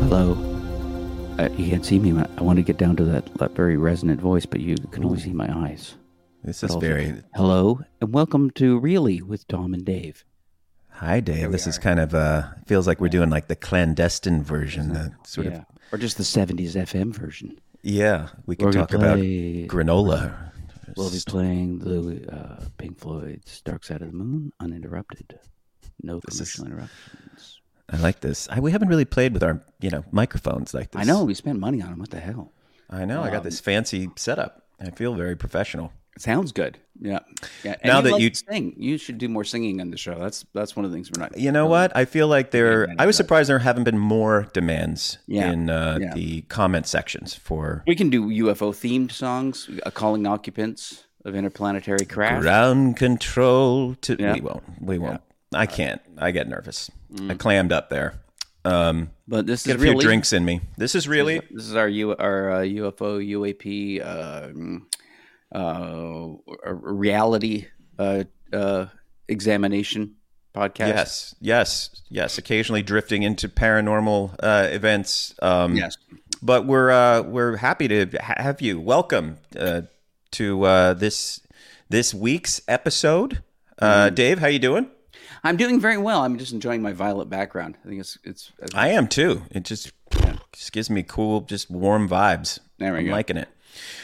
Hello. You can't see me. I want to get down to that very resonant voice, but you can only see my eyes. This is very... Hello, and welcome to Really with Tom and Dave. Hi, Dave. This is kind of, feels like we're doing like the clandestine version. Or just the 70s FM version. Yeah, we can talk about granola. We'll be playing the Pink Floyd's Dark Side of the Moon, uninterrupted. No commercial interruptions. I like this. We haven't really played with our, microphones like this. I know. We spent money on them. What the hell? I know. I got this fancy setup. I feel very professional. It sounds good. Yeah. And now that you sing, you should do more singing on the show. That's one of the things we're not. You know what? I feel like I was surprised there haven't been more demands in the comment sections for. We can do UFO themed songs, calling occupants of interplanetary craft. Ground control to. Yeah. We won't. Yeah. I can't. I get nervous. I clammed up there. But this get is a few really drinks in me. This is really. This is our UFO UAP. A reality examination podcast. Yes. Occasionally drifting into paranormal events. Yes, but we're happy to have you. Welcome to this week's episode. Dave, how you doing? I'm doing very well. I'm just enjoying my violet background. I think it's I am too. It just gives me cool, just warm vibes. There we go. I'm liking it.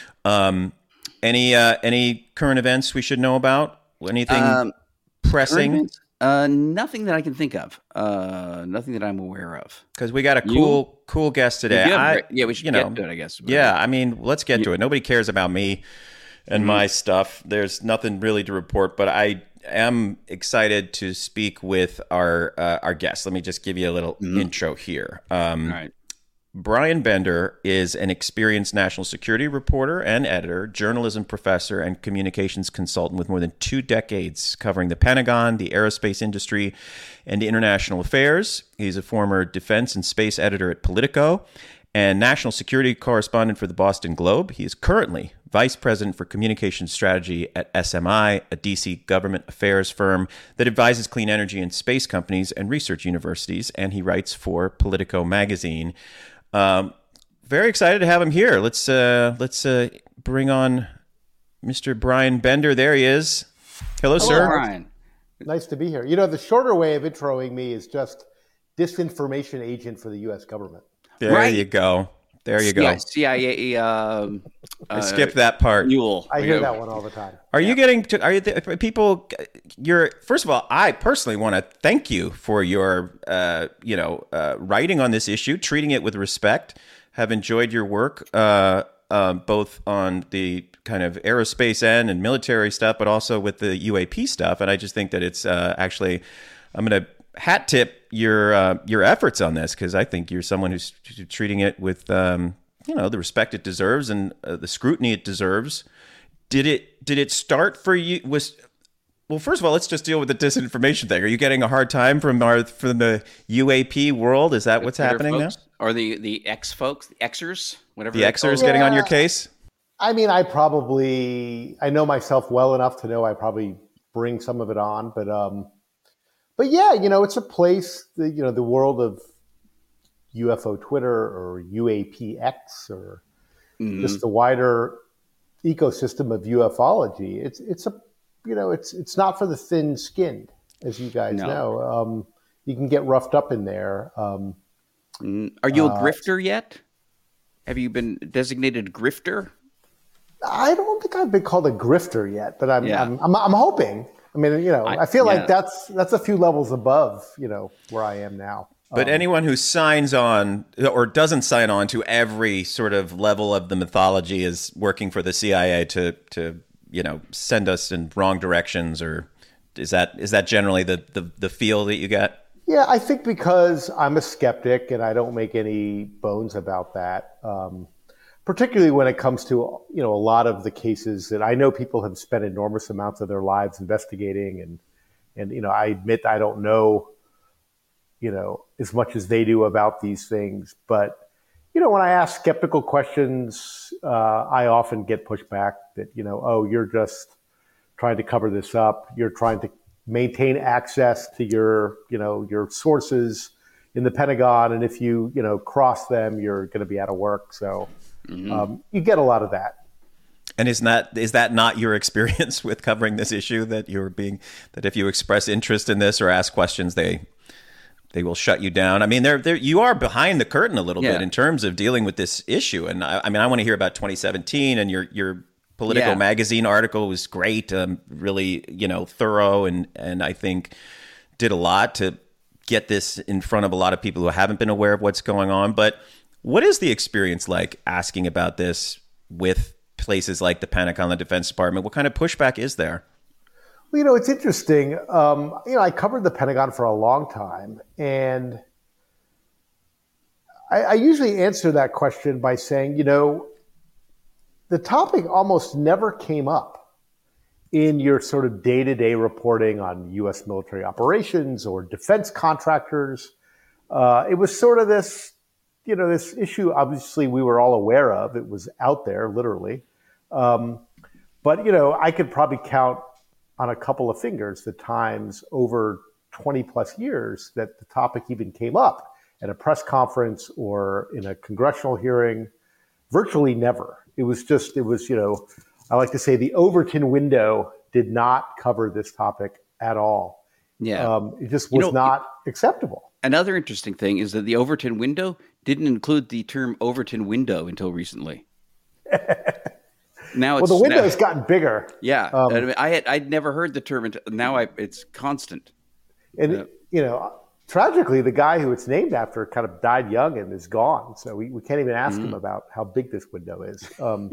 Any current events we should know about? Anything pressing? Nothing that I can think of. Nothing that I'm aware of. Because we got a cool guest today. We should get to it, I guess. Yeah, I mean, let's get to it. Nobody cares about me and my stuff. There's nothing really to report, but I am excited to speak with our guest. Let me just give you a little intro here. All right. Brian Bender is an experienced national security reporter and editor, journalism professor, and communications consultant with more than 2 decades covering the Pentagon, the aerospace industry, and international affairs. He's a former defense and space editor at Politico and national security correspondent for the Boston Globe. He is currently vice president for communications strategy at SMI, a DC government affairs firm that advises clean energy and space companies and research universities, and he writes for Politico magazine. Very excited to have him here. Let's bring on Mr. Brian Bender. There he is. Hello, sir. Brian. Nice to be here. The shorter way of introing me is just disinformation agent for the U.S. government. There you go. Yeah, CIA. I skipped that part. I hear that one all the time. People? First of all, I personally want to thank you for your, writing on this issue, treating it with respect. Have enjoyed your work, both on the kind of aerospace end and military stuff, but also with the UAP stuff. And I just think that it's actually, I'm going to hat tip your efforts on this, because I think you're someone who's treating it with the respect it deserves and the scrutiny it deserves. Did it start for you? Well, first of all, let's just deal with the disinformation thing. Are you getting a hard time from the UAP world? Is that what's happening now? Or the X folks, the Xers, whatever. The Xers getting on your case? I mean, I know myself well enough to know I probably bring some of it on, but yeah, it's a place, the world of UFO Twitter or UAPX or just the wider ecosystem of ufology. It's not for the thin-skinned, as you guys know. You can get roughed up in there. Are you a grifter yet? Have you been designated a grifter? I don't think I've been called a grifter yet, but I'm hoping. I mean, I feel like that's a few levels above, where I am now. But anyone who signs on or doesn't sign on to every sort of level of the mythology is working for the CIA to send us in wrong directions, or is that generally the feel that you get? Yeah, I think because I'm a skeptic and I don't make any bones about that. Particularly when it comes to, a lot of the cases that I know people have spent enormous amounts of their lives investigating. And I admit I don't know, as much as they do about these things. But, when I ask skeptical questions, I often get pushback that, you're just trying to cover this up. You're trying to maintain access to your sources. in the Pentagon, and if you cross them, you're going to be out of work. So you get a lot of that. And is that not your experience with covering this issue, that if you express interest in this or ask questions, they will shut you down? I mean, you are behind the curtain a little bit in terms of dealing with this issue. And I want to hear about 2017, and your Politico magazine article was great, really, thorough, and I think did a lot to get this in front of a lot of people who haven't been aware of what's going on. But what is the experience like asking about this with places like the Pentagon, the Defense Department? What kind of pushback is there? Well, it's interesting. I covered the Pentagon for a long time, and I usually answer that question by saying, the topic almost never came up in your sort of day-to-day reporting on U.S. military operations or defense contractors. It was sort of this issue, obviously, we were all aware of. It was out there, literally. But I could probably count on a couple of fingers the times over 20 plus years that the topic even came up at a press conference or in a congressional hearing. Virtually never. It was, I like to say the Overton window did not cover this topic at all. Yeah. It just was not acceptable. Another interesting thing is that the Overton window didn't include the term Overton window until recently. Now the window's gotten bigger. Yeah. I'd never heard the term until now. It's constant. And, tragically, the guy who it's named after kind of died young and is gone. So we can't even ask him about how big this window is. When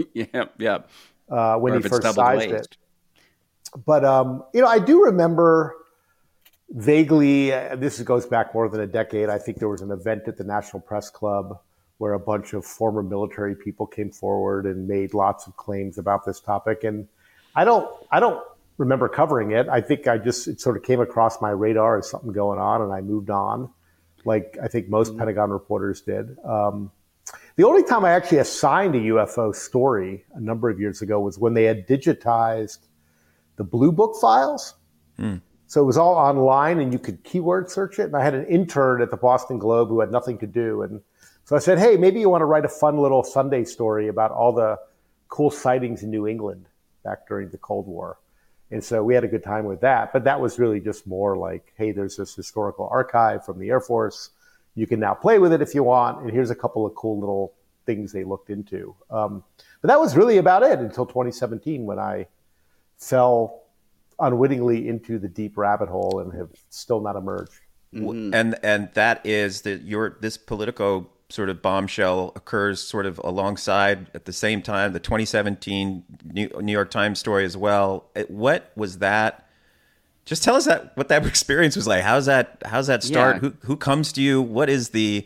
he first sized it. But, I do remember vaguely, this goes back more than a decade. I think there was an event at the National Press Club where a bunch of former military people came forward and made lots of claims about this topic. And I don't remember covering it. I think it sort of came across my radar as something going on, and I moved on, like I think most Pentagon reporters did. The only time I actually assigned a UFO story a number of years ago was when they had digitized the Blue Book files. So it was all online, and you could keyword search it. And I had an intern at the Boston Globe who had nothing to do. And so I said, hey, maybe you want to write a fun little Sunday story about all the cool sightings in New England back during the Cold War. And so we had a good time with that. But that was really just more like, hey, there's this historical archive from the Air Force. You can now play with it if you want. And here's a couple of cool little things they looked into. But that was really about it until 2017, when I fell unwittingly into the deep rabbit hole and have still not emerged. And that is that this Politico sort of bombshell occurs sort of alongside at the same time the 2017 New York Times story as well. What was that? Just tell us what that experience was like. How's that start? Yeah. Who comes to you? What is the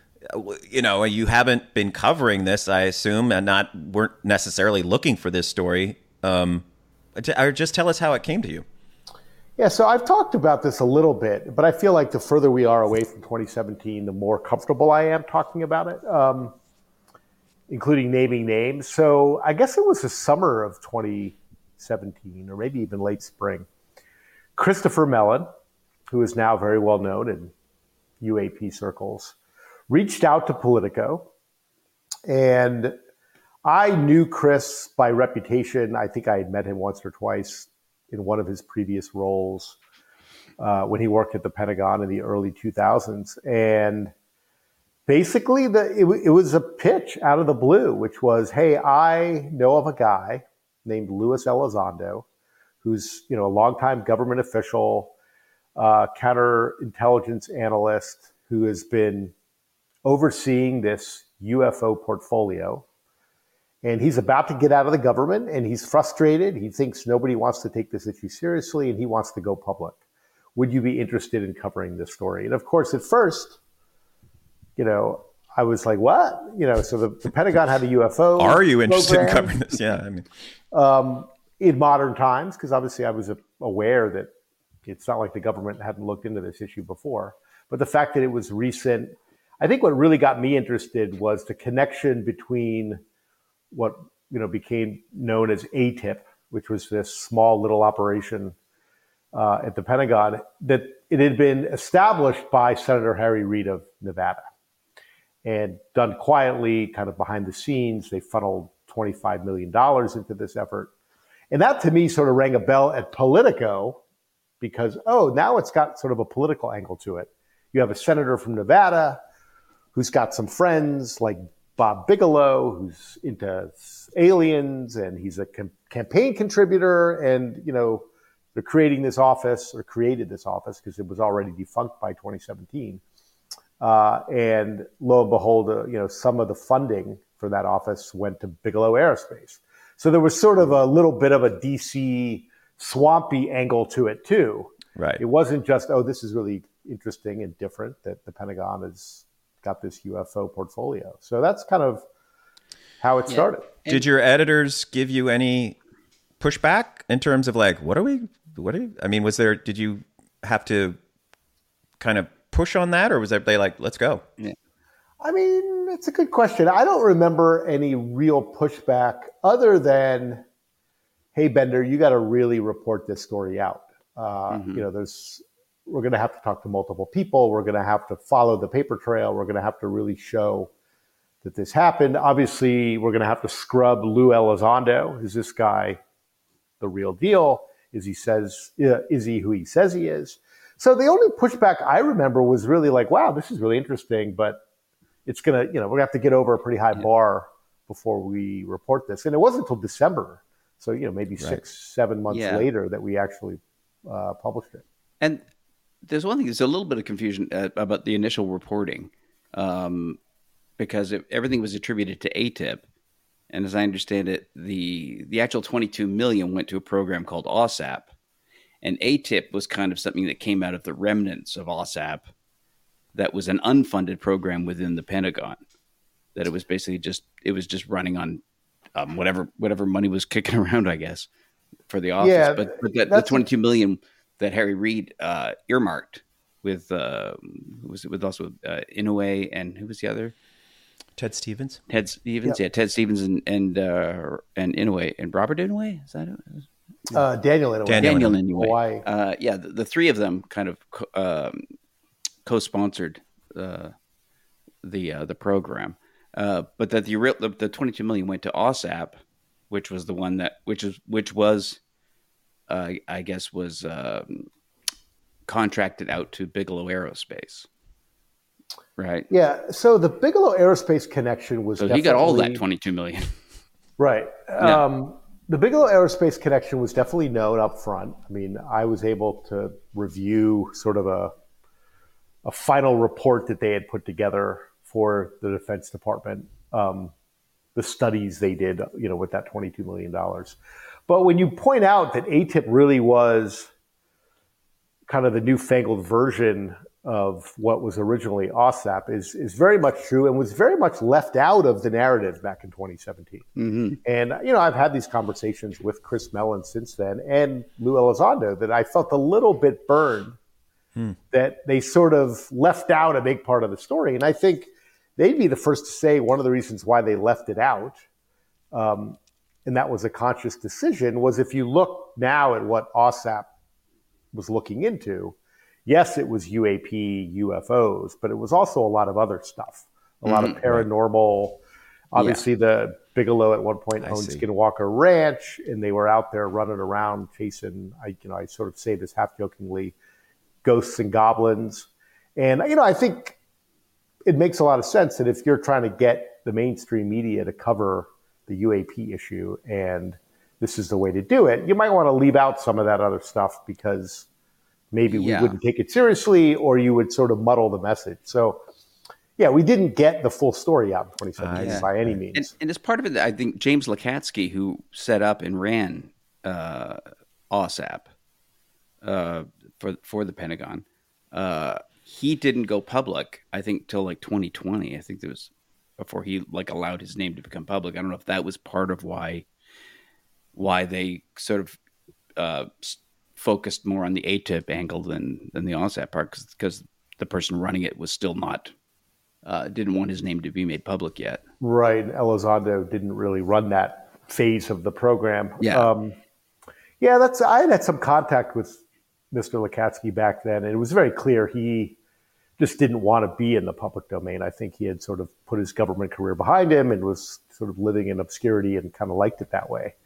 you haven't been covering this, I assume, and weren't necessarily looking for this story. Or just tell us how it came to you. Yeah, so I've talked about this a little bit, but I feel like the further we are away from 2017, the more comfortable I am talking about it, including naming names. So I guess it was the summer of 2017, or maybe even late spring. Christopher Mellon, who is now very well known in UAP circles, reached out to Politico, and I knew Chris by reputation. I think I had met him once or twice in one of his previous roles when he worked at the Pentagon in the early 2000s. And basically, it was a pitch out of the blue, which was, hey, I know of a guy named Luis Elizondo, who's a longtime government official, counterintelligence analyst, who has been overseeing this UFO portfolio. And he's about to get out of the government, and he's frustrated. He thinks nobody wants to take this issue seriously, and he wants to go public. Would you be interested in covering this story? And of course, at first, I was like, what? So the Pentagon had a UFO. Are you interested in covering this? Yeah, I mean, in modern times, because obviously I was aware that it's not like the government hadn't looked into this issue before. But the fact that it was recent, I think what really got me interested was the connection between what became known as ATIP, which was this small little operation at the Pentagon that it had been established by Senator Harry Reid of Nevada and done quietly, kind of behind the scenes. They funneled $25 million into this effort. And that to me sort of rang a bell at Politico because, now it's got sort of a political angle to it. You have a senator from Nevada who's got some friends like Bob Bigelow, who's into aliens, and he's a campaign contributor. And, they're created this office because it was already defunct by 2017. And lo and behold, some of the funding for that office went to Bigelow Aerospace. So there was sort of a little bit of a DC swampy angle to it too. Right. It wasn't just, this is really interesting and different that the Pentagon has got this UFO portfolio. So that's kind of how it started. Did your editors give you any pushback in terms of like, did you have to kind of push on that, or was they like, let's go? Yeah. I mean, it's a good question. I don't remember any real pushback other than, hey, Bender, you got to really report this story out. We're going to have to talk to multiple people. We're going to have to follow the paper trail. We're going to have to really show that this happened. Obviously, we're going to have to scrub Lou Elizondo. Is this guy the real deal? Is he who he says he is? So the only pushback I remember was really like, wow, this is really interesting, but it's going to, we're going to have to get over a pretty high bar before we report this. And it wasn't until December. So, maybe 6-7 months later that we actually published it. And there's one thing, there's a little bit of confusion about the initial reporting because everything was attributed to ATIP. And as I understand it, the actual 22 million went to a program called OSAP. And ATIP was kind of something that came out of the remnants of OSAP that was an unfunded program within the Pentagon. That it was basically just running on whatever money was kicking around, I guess, for the office. Yeah, but the 22 million that Harry Reid earmarked with Inouye, and who was the other? Ted Stevens. Ted Stevens and Inouye and Robert Inouye. Is that it? Daniel Inouye. Daniel Inouye. Hawaii. The three of them kind of co-sponsored the program, but that the 22 million went to OSAP, which was the one that I guess was contracted out to Bigelow Aerospace. Right. Yeah. So the Bigelow Aerospace connection was. So he got all that 22 million. Right. Yeah. The Bigelow Aerospace connection was definitely known up front. I mean, I was able to review sort of a final report that they had put together for the Defense Department, the studies they did, with that $22 million. But when you point out that ATIP really was kind of the newfangled version of what was originally OSAP is very much true and was very much left out of the narrative back in 2017. Mm-hmm. And, I've had these conversations with Chris Mellon since then and Lou Elizondo that I felt a little bit burned that they sort of left out a big part of the story. And I think they'd be the first to say one of the reasons why they left it out, and that was a conscious decision, was if you look now at what OSAP was looking into, yes, it was UAP, UFOs, but it was also a lot of other stuff, a lot of paranormal. Obviously, the Bigelow at one point owned Skinwalker Ranch, and they were out there running around chasing, I sort of say this half jokingly, ghosts and goblins. And, I think it makes a lot of sense that if you're trying to get the mainstream media to cover the UAP issue and this is the way to do it, you might want to leave out some of that other stuff because maybe we wouldn't take it seriously or you would sort of muddle the message. So, we didn't get the full story out in 2017 by any means. And as part of it, I think James Lakatsky, who set up and ran OSAP for the Pentagon, he didn't go public, I think, till like 2020. I think it was before he allowed his name to become public. I don't know if that was part of why they sort of focused more on the ATIP angle than the OSAP part, because the person running it was still not didn't want his name to be made public yet. Right. Elizondo didn't really run that phase of the program. Yeah. I had some contact with Mr. Lukatsky back then, and it was very clear he just didn't want to be in the public domain. I think he had sort of put his government career behind him and was sort of living in obscurity and kind of liked it that way.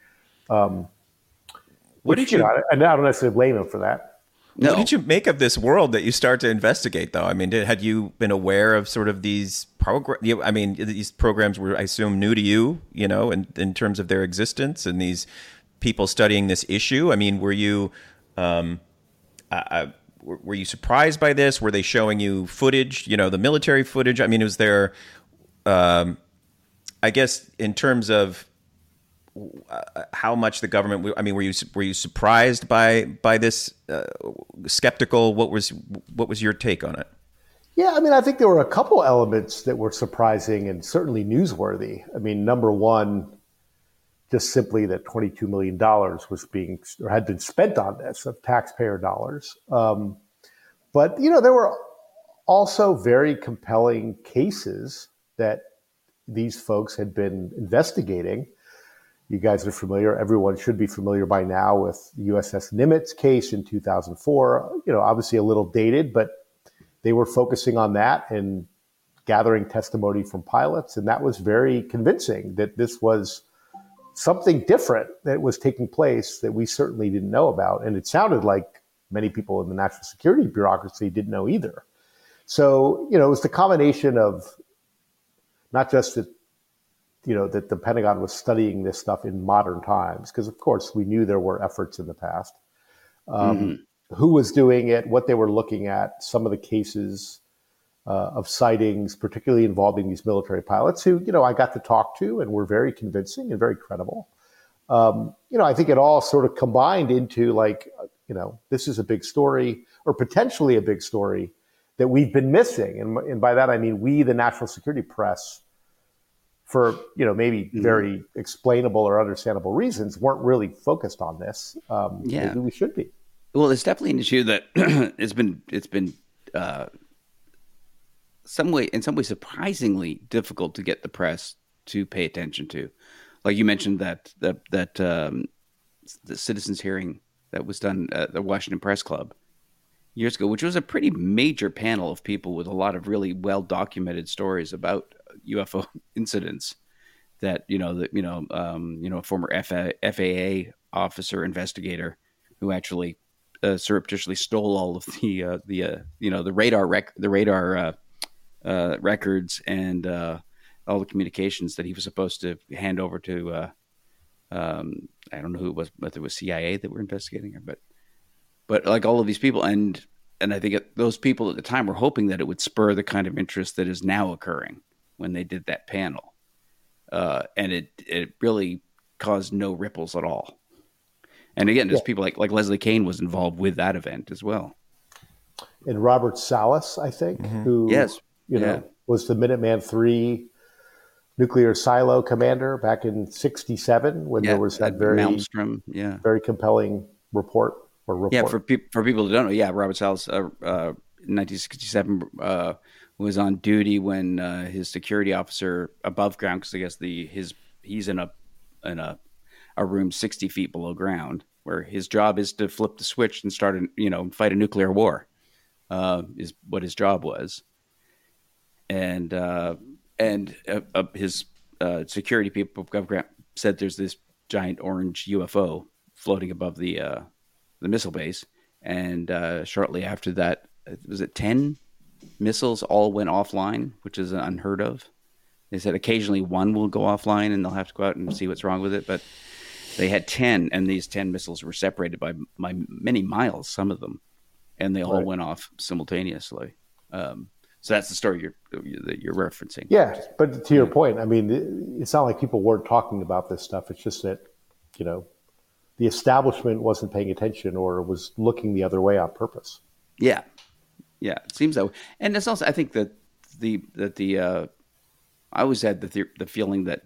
What did you? I don't necessarily blame him for that. No. What did you make of this world that you start to investigate, though? I mean, had you been aware of sort of these programs? I mean, these programs were, I assume, new to you, in terms of their existence and these people studying this issue. I mean, were you surprised by this? Were they showing you footage, the military footage? I mean, was there, I guess, in terms of how much the government, I mean, were you surprised by this, skeptical? What was your take on it? Yeah, I mean, I think there were a couple elements that were surprising and certainly newsworthy. I mean, number one, just simply that $22 million was had been spent on this of taxpayer dollars. But, there were also very compelling cases that these folks had been investigating. You guys are familiar, everyone should be familiar by now with the USS Nimitz case in 2004, obviously a little dated, but they were focusing on that and gathering testimony from pilots. And that was very convincing that this was something different that was taking place that we certainly didn't know about. And it sounded like many people in the national security bureaucracy didn't know either. So, it was the combination of not just that, that the Pentagon was studying this stuff in modern times, because of course we knew there were efforts in the past, who was doing it, what they were looking at, some of the cases of sightings, particularly involving these military pilots who, I got to talk to and were very convincing and very credible. I think it all sort of combined into this is a big story, or potentially a big story that we've been missing. And by that, I mean, we, the national security press, for, maybe very explainable or understandable reasons, weren't really focused on this. Maybe we should be. Well, it's definitely an issue that it's been some way surprisingly difficult to get the press to pay attention to. Like you mentioned that the citizens hearing that was done at the Washington Press Club years ago, which was a pretty major panel of people with a lot of really well documented stories about UFO incidents. That a former FAA officer investigator who actually surreptitiously stole all of the radar records and all the communications that he was supposed to hand over to. I don't know who it was, whether it was CIA that were investigating her, but like all of these people, and I think those people at the time were hoping that it would spur the kind of interest that is now occurring when they did that panel, and it really caused no ripples at all. And again, there's people like Leslie Kean was involved with that event as well. And Robert Salas, I think, who was the Minuteman III nuclear silo commander back in '67 when there was that very Malmstrom, very compelling report. Yeah, for people who don't know, Robert Salas, 1967, was on duty when his security officer above ground, because I guess he's in a room 60 feet below ground, where his job is to flip the switch and start fight a nuclear war, is what his job was, and his security people above ground said there's this giant orange UFO floating above the missile base, and shortly after that, was it 10 missiles all went offline, which is unheard of. They said occasionally one will go offline and they'll have to go out and see what's wrong with it, but they had 10, and these 10 missiles were separated by many miles, some of them, and they all went off simultaneously. So that's the story that you're referencing. Yeah, but to your point, I mean, it's not like people weren't talking about this stuff. It's just that, the establishment wasn't paying attention or was looking the other way on purpose. Yeah, it seems that way. And it's also, I think that I always had the feeling that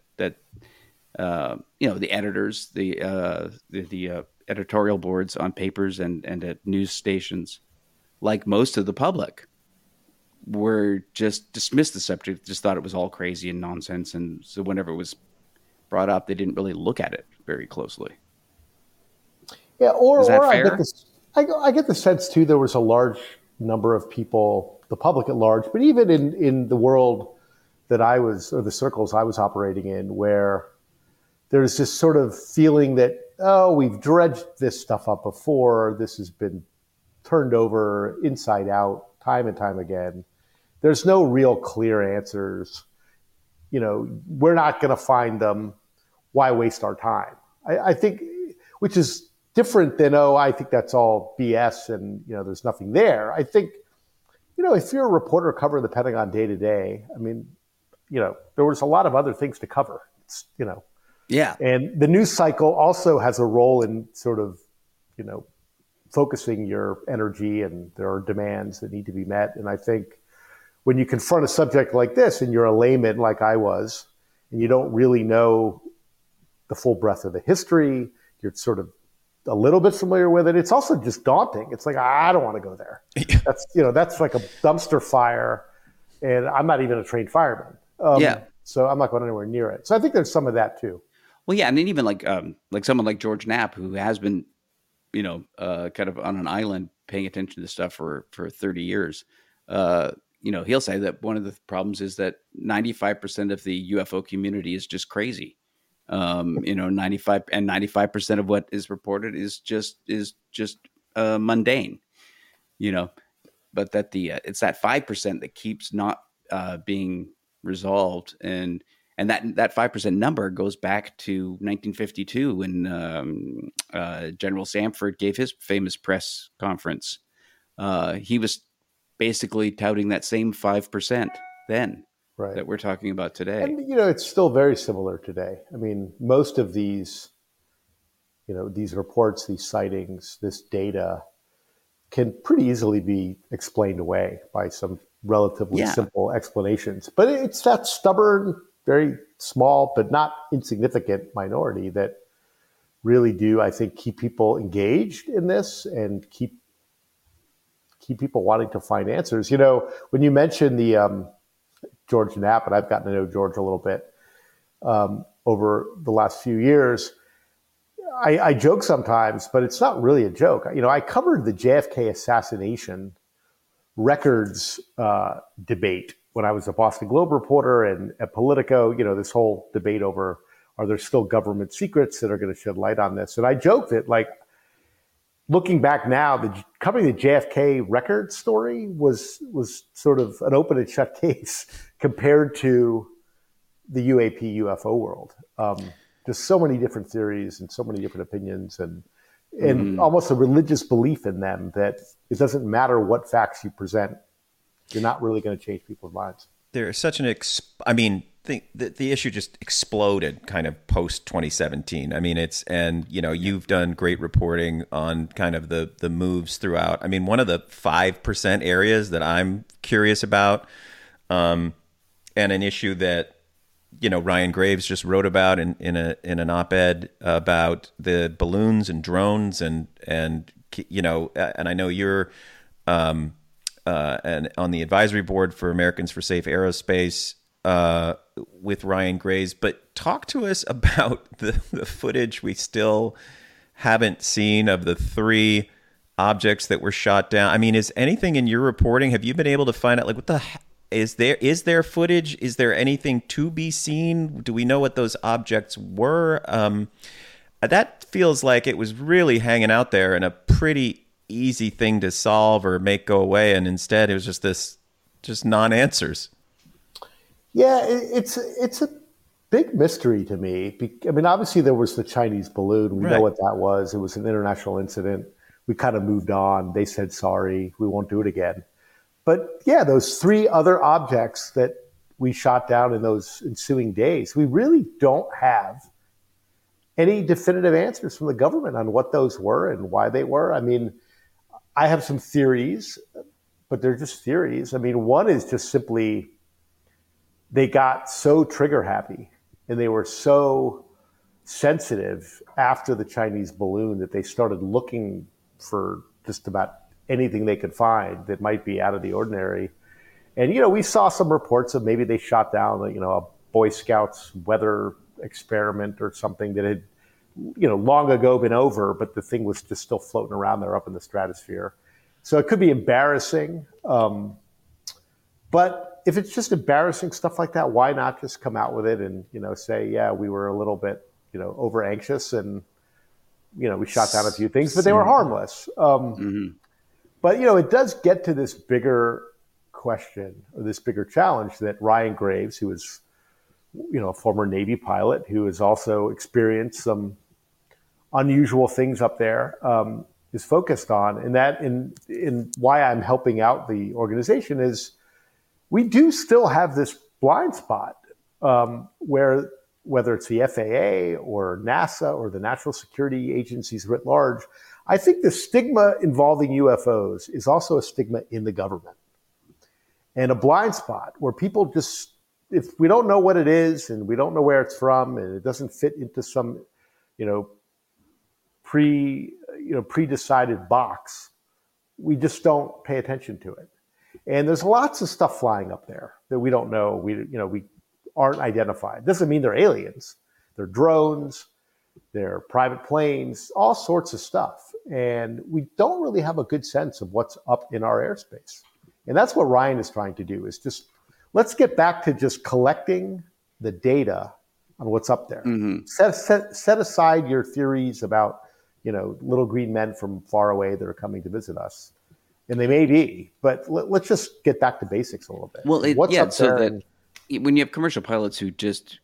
the editors, the editorial boards on papers and at news stations, like most of the public, were just dismissed the subject, just thought it was all crazy and nonsense, and so whenever it was brought up, they didn't really look at it very closely. Yeah, or is that I fair? get this. I get the sense too there was a large number of people, the public at large, but even in the world that I was, or the circles I was operating in, where there's this sort of feeling that, oh, we've dredged this stuff up before. This has been turned over inside out time and time again. There's no real clear answers. We're not going to find them. Why waste our time? I think, which is different than, oh, I think that's all BS and, there's nothing there. I think, if you're a reporter covering the Pentagon day to day, I mean, there was a lot of other things to cover. Yeah. And the news cycle also has a role in sort of, focusing your energy, and there are demands that need to be met. And I think when you confront a subject like this and you're a layman like I was, and you don't really know the full breadth of the history, you're sort of a little bit familiar with it. It's also just daunting. It's like, I don't want to go there. That's like a dumpster fire, and I'm not even a trained fireman. So I'm not going anywhere near it. So I think there's some of that too. Well, yeah, and then even like someone like George Knapp, who has been, kind of on an island paying attention to this stuff for 30 years. He'll say that one of the problems is that 95% of the UFO community is just crazy. 95% of what is reported is just mundane, but that it's that 5% that keeps not being resolved. And that 5% number goes back to 1952 when General Samford gave his famous press conference. He was basically touting that same 5% then. Right. That we're talking about today. And, it's still very similar today. I mean, most of these, these reports, these sightings, this data can pretty easily be explained away by some relatively simple explanations. But it's that stubborn, very small, but not insignificant minority that really do, I think, keep people engaged in this and keep people wanting to find answers. When you mentioned the George Knapp, and I've gotten to know George a little bit over the last few years, I joke sometimes, but it's not really a joke. I covered the JFK assassination records debate when I was a Boston Globe reporter and at Politico, this whole debate over, are there still government secrets that are going to shed light on this? And I joked that, like, looking back now, covering the JFK record story was sort of an open and shut case compared to the UAP UFO world. Just so many different theories and so many different opinions and almost a religious belief in them that it doesn't matter what facts you present, you're not really going to change people's minds. There's such an the issue just exploded kind of post 2017. I mean, you've done great reporting on kind of the moves throughout. I mean, one of the 5% areas that I'm curious about, and an issue that, Ryan Graves just wrote about in an op-ed about the balloons and drones and I know you're, and on the advisory board for Americans for Safe Aerospace, with Ryan Graves, but talk to us about the footage we still haven't seen of the 3 objects that were shot down. I mean, is anything in your reporting, have you been able to find out, like, is there footage? Is there anything to be seen? Do we know what those objects were? That feels like it was really hanging out there and a pretty easy thing to solve or make go away. And instead it was just non-answers. Yeah, it's a big mystery to me. I mean, obviously there was the Chinese balloon. We know what that was. It was an international incident. We kind of moved on. They said, sorry, we won't do it again. But yeah, those 3 other objects that we shot down in those ensuing days, we really don't have any definitive answers from the government on what those were and why they were. I mean, I have some theories, but they're just theories. I mean, one is just simply they got so trigger happy and they were so sensitive after the Chinese balloon that they started looking for just about anything they could find that might be out of the ordinary. And, we saw some reports of maybe they shot down, a Boy Scouts weather experiment or something that had long ago been over, but the thing was just still floating around there up in the stratosphere. So it could be embarrassing. But if it's just embarrassing stuff like that, why not just come out with it and, say, yeah, we were a little bit, over anxious and, we shot down a few things, but they were harmless. But, it does get to this bigger question or this bigger challenge that Ryan Graves, who is, a former Navy pilot who has also experienced some unusual things up there, is focused on. And that in why I'm helping out the organization is we do still have this blind spot where whether it's the FAA or NASA or the national security agencies writ large, I think the stigma involving UFOs is also a stigma in the government and a blind spot where people just, if we don't know what it is and we don't know where it's from and it doesn't fit into some, pre-decided box, we just don't pay attention to it. And there's lots of stuff flying up there that we don't know. We aren't identified. Doesn't mean they're aliens. They're drones, they're private planes, all sorts of stuff. And we don't really have a good sense of what's up in our airspace. And that's what Ryan is trying to do, is just let's get back to just collecting the data on what's up there. Set aside your theories about, little green men from far away that are coming to visit us. And they may be, but let's just get back to basics a little bit. Well, what's up so there? that when you have commercial pilots who just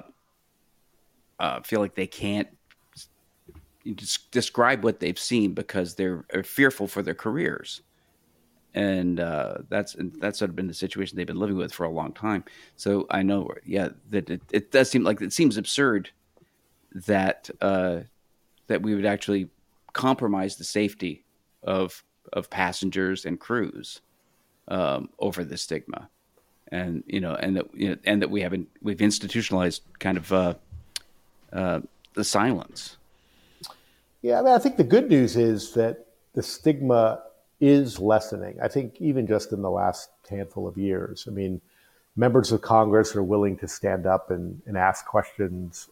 feel like they can't describe what they've seen because they're fearful for their careers, and that's sort of been the situation they've been living with for a long time. So I know, that it does seem like it seems absurd that that we would actually compromise the safety of passengers and crews over the stigma, and that we've institutionalized kind of the silence. Yeah, I mean, I think the good news is that the stigma is lessening. I think even just in the last handful of years. I mean, members of Congress are willing to stand up and ask questions,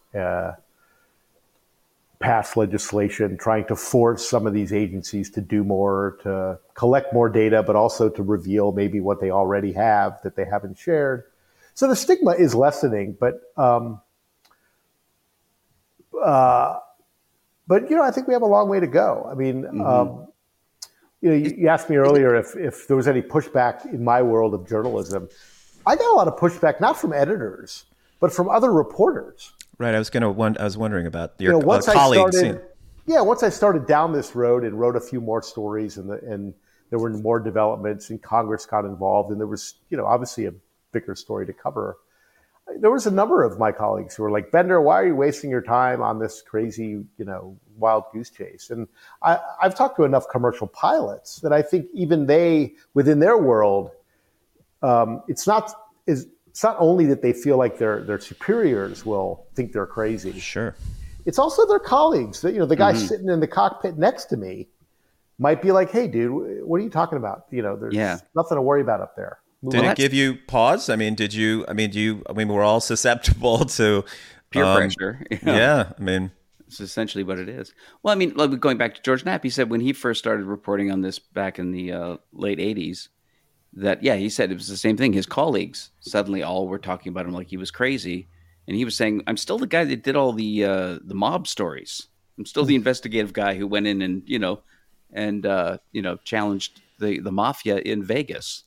pass legislation, trying to force some of these agencies to do more, to collect more data, but also to reveal maybe what they already have that they haven't shared. So the stigma is lessening, but I think we have a long way to go. I mean, you asked me earlier if there was any pushback in my world of journalism. I got a lot of pushback, not from editors, but from other reporters. Right. I was wondering about your once colleagues. Once I started down this road and wrote a few more stories, and there were more developments, and Congress got involved, and there was, obviously a bigger story to cover. There was a number of my colleagues who were like, Bender, why are you wasting your time on this crazy, wild goose chase? And I've talked to enough commercial pilots that I think even they, within their world, it's not only that they feel like their superiors will think they're crazy. Sure. It's also their colleagues. That the guy sitting in the cockpit next to me might be like, "Hey, dude, what are you talking about? There's nothing to worry about up there." Did it give you pause? I mean, we're all susceptible to peer pressure. Yeah, I mean, it's essentially what it is. Well, I mean, going back to George Knapp, he said when he first started reporting on this back in the late 80s, that, he said it was the same thing. His colleagues suddenly all were talking about him like he was crazy. And he was saying, I'm still the guy that did all the mob stories. I'm still the investigative guy who went in and challenged the mafia in Vegas.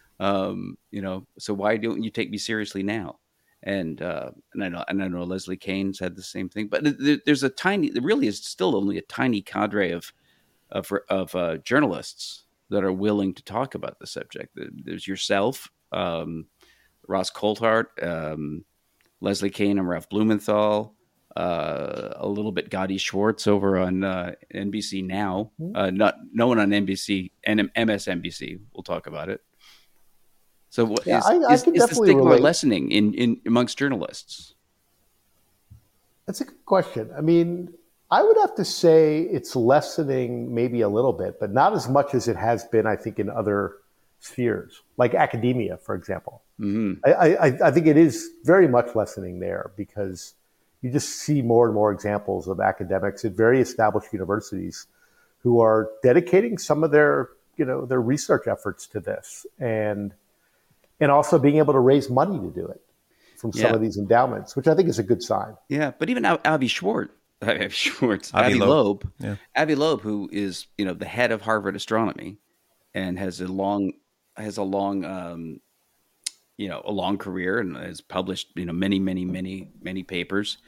So why don't you take me seriously now? And I know Leslie Kean said the same thing, but there really is still only a tiny cadre of journalists that are willing to talk about the subject. There's yourself, Ross Coulthart, Leslie Kean and Ralph Blumenthal, a little bit Gadi Schwartz over on NBC Now. No one on NBC and MSNBC. We'll talk about it. So is the stigma lessening in amongst journalists? That's a good question. I mean, I would have to say it's lessening maybe a little bit, but not as much as it has been, I think, in other spheres, like academia, for example. I think it is very much lessening there because, you just see more and more examples of academics at very established universities who are dedicating some of their, their research efforts to this, and also being able to raise money to do it from some of these endowments, which I think is a good sign. Yeah, but even Avi Loeb, Yeah. Avi Loeb, who is the head of Harvard astronomy and has a long a long career and has published many papers,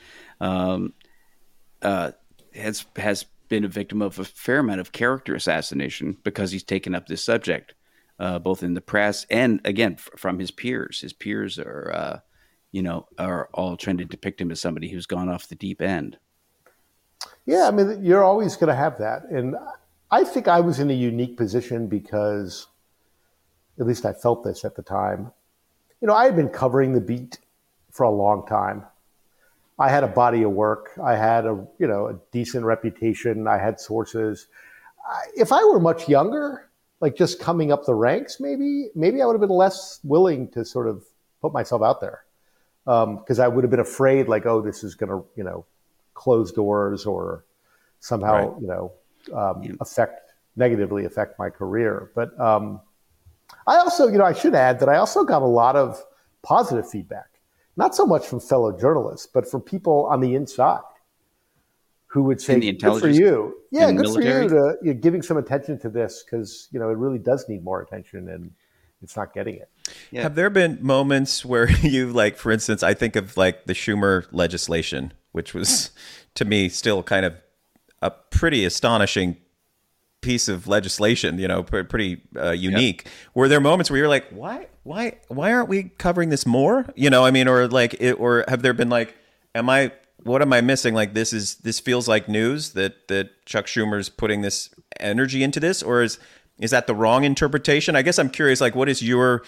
has been a victim of a fair amount of character assassination because he's taken up this subject, both in the press and again from his peers. His peers are all trying to depict him as somebody who's gone off the deep end. Yeah, I mean, you're always going to have that. And I think I was in a unique position because, at least I felt this at the time, I had been covering the beat for a long time. I had a body of work. I had a decent reputation. I had sources. If I were much younger, like just coming up the ranks, maybe I would have been less willing to sort of put myself out there. Because I would have been afraid, like, oh, this is going to, close doors or somehow, negatively affect my career. But I also, I should add that I also got a lot of positive feedback, not so much from fellow journalists, but from people on the inside who would say, good for you. Yeah, good for you to giving some attention to this because, it really does need more attention and it's not getting it. Yeah. Have there been moments where you, like, for instance, I think of like the Schumer legislation, which was to me still kind of a pretty astonishing piece of legislation, pretty unique. Yep. Were there moments where you're like, why aren't we covering this more? Or have there been like, what am I missing? Like, this feels like news that Chuck Schumer's putting this energy into this, or is that the wrong interpretation? I guess I'm curious, like, what is your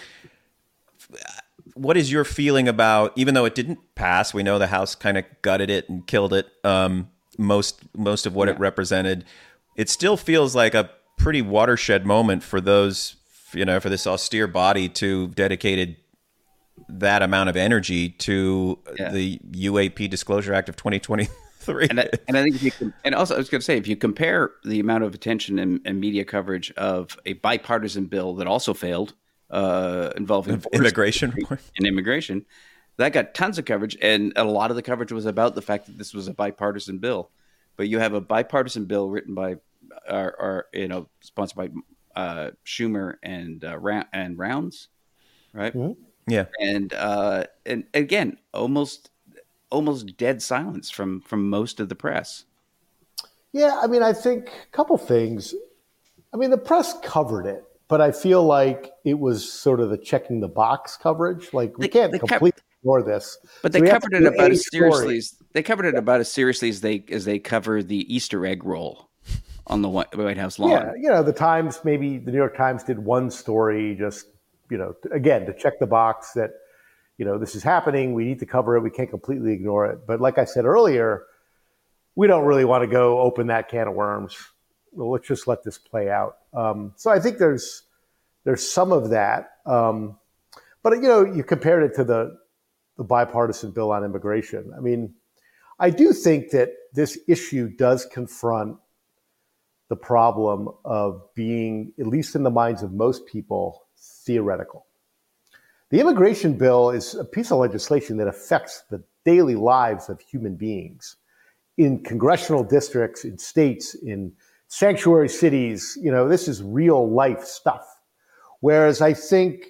feeling about, even though it didn't pass, we know the House kind of gutted it and killed it, most of what it represented. It still feels like a pretty watershed moment for those, for this austere body to dedicated that amount of energy to the UAP Disclosure Act of 2023. And I think and also I was going to say, if you compare the amount of attention and media coverage of a bipartisan bill that also failed, involving immigration and immigration, that got tons of coverage, and a lot of the coverage was about the fact that this was a bipartisan bill. But you have a bipartisan bill written by, sponsored by Schumer and Rounds, right? Mm-hmm. Yeah, and again, almost dead silence from most of the press. Yeah, I mean, I think a couple things. I mean, the press covered it, but I feel like it was sort of the checking the box coverage. Like, we can't completely ignore this. But they covered it about as seriously as they cover the Easter egg roll on the White House lawn. Yeah, the Times, maybe the New York Times did one story just, again, to check the box that, this is happening. We need to cover it. We can't completely ignore it. But like I said earlier, we don't really want to go open that can of worms. Well, let's just let this play out. So I think there's some of that. But, you compared it to the bipartisan bill on immigration. I mean, I do think that this issue does confront the problem of being, at least in the minds of most people, theoretical. The immigration bill is a piece of legislation that affects the daily lives of human beings in congressional districts, in states, in sanctuary cities. This is real life stuff. Whereas I think,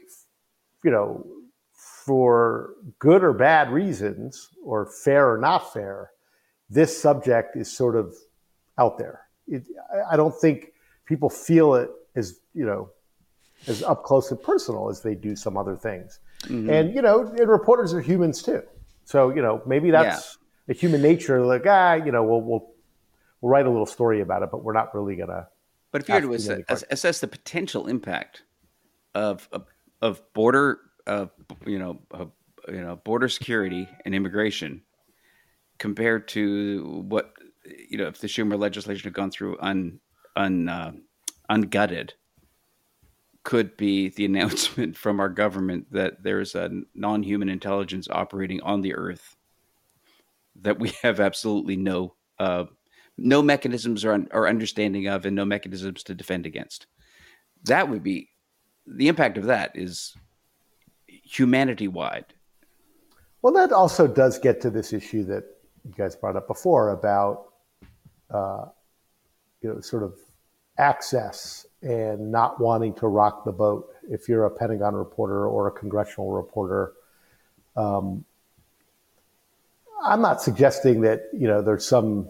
for good or bad reasons, or fair or not fair, this subject is sort of out there. I don't think people feel it as, as up close and personal as they do some other things. Mm-hmm. And, and reporters are humans too. So, maybe that's a human nature. Like, we'll write a little story about it, but we're not really going to. But if you were to assess the potential impact of border, border security and immigration compared to what, if the Schumer legislation had gone through ungutted, could be the announcement from our government that there's a non-human intelligence operating on the earth that we have absolutely no mechanisms or understanding of, and no mechanisms to defend against. That would be the impact of that is humanity wide. Well, that also does get to this issue that you guys brought up before about, sort of access and not wanting to rock the boat. If you're a Pentagon reporter or a congressional reporter, I'm not suggesting that, there's some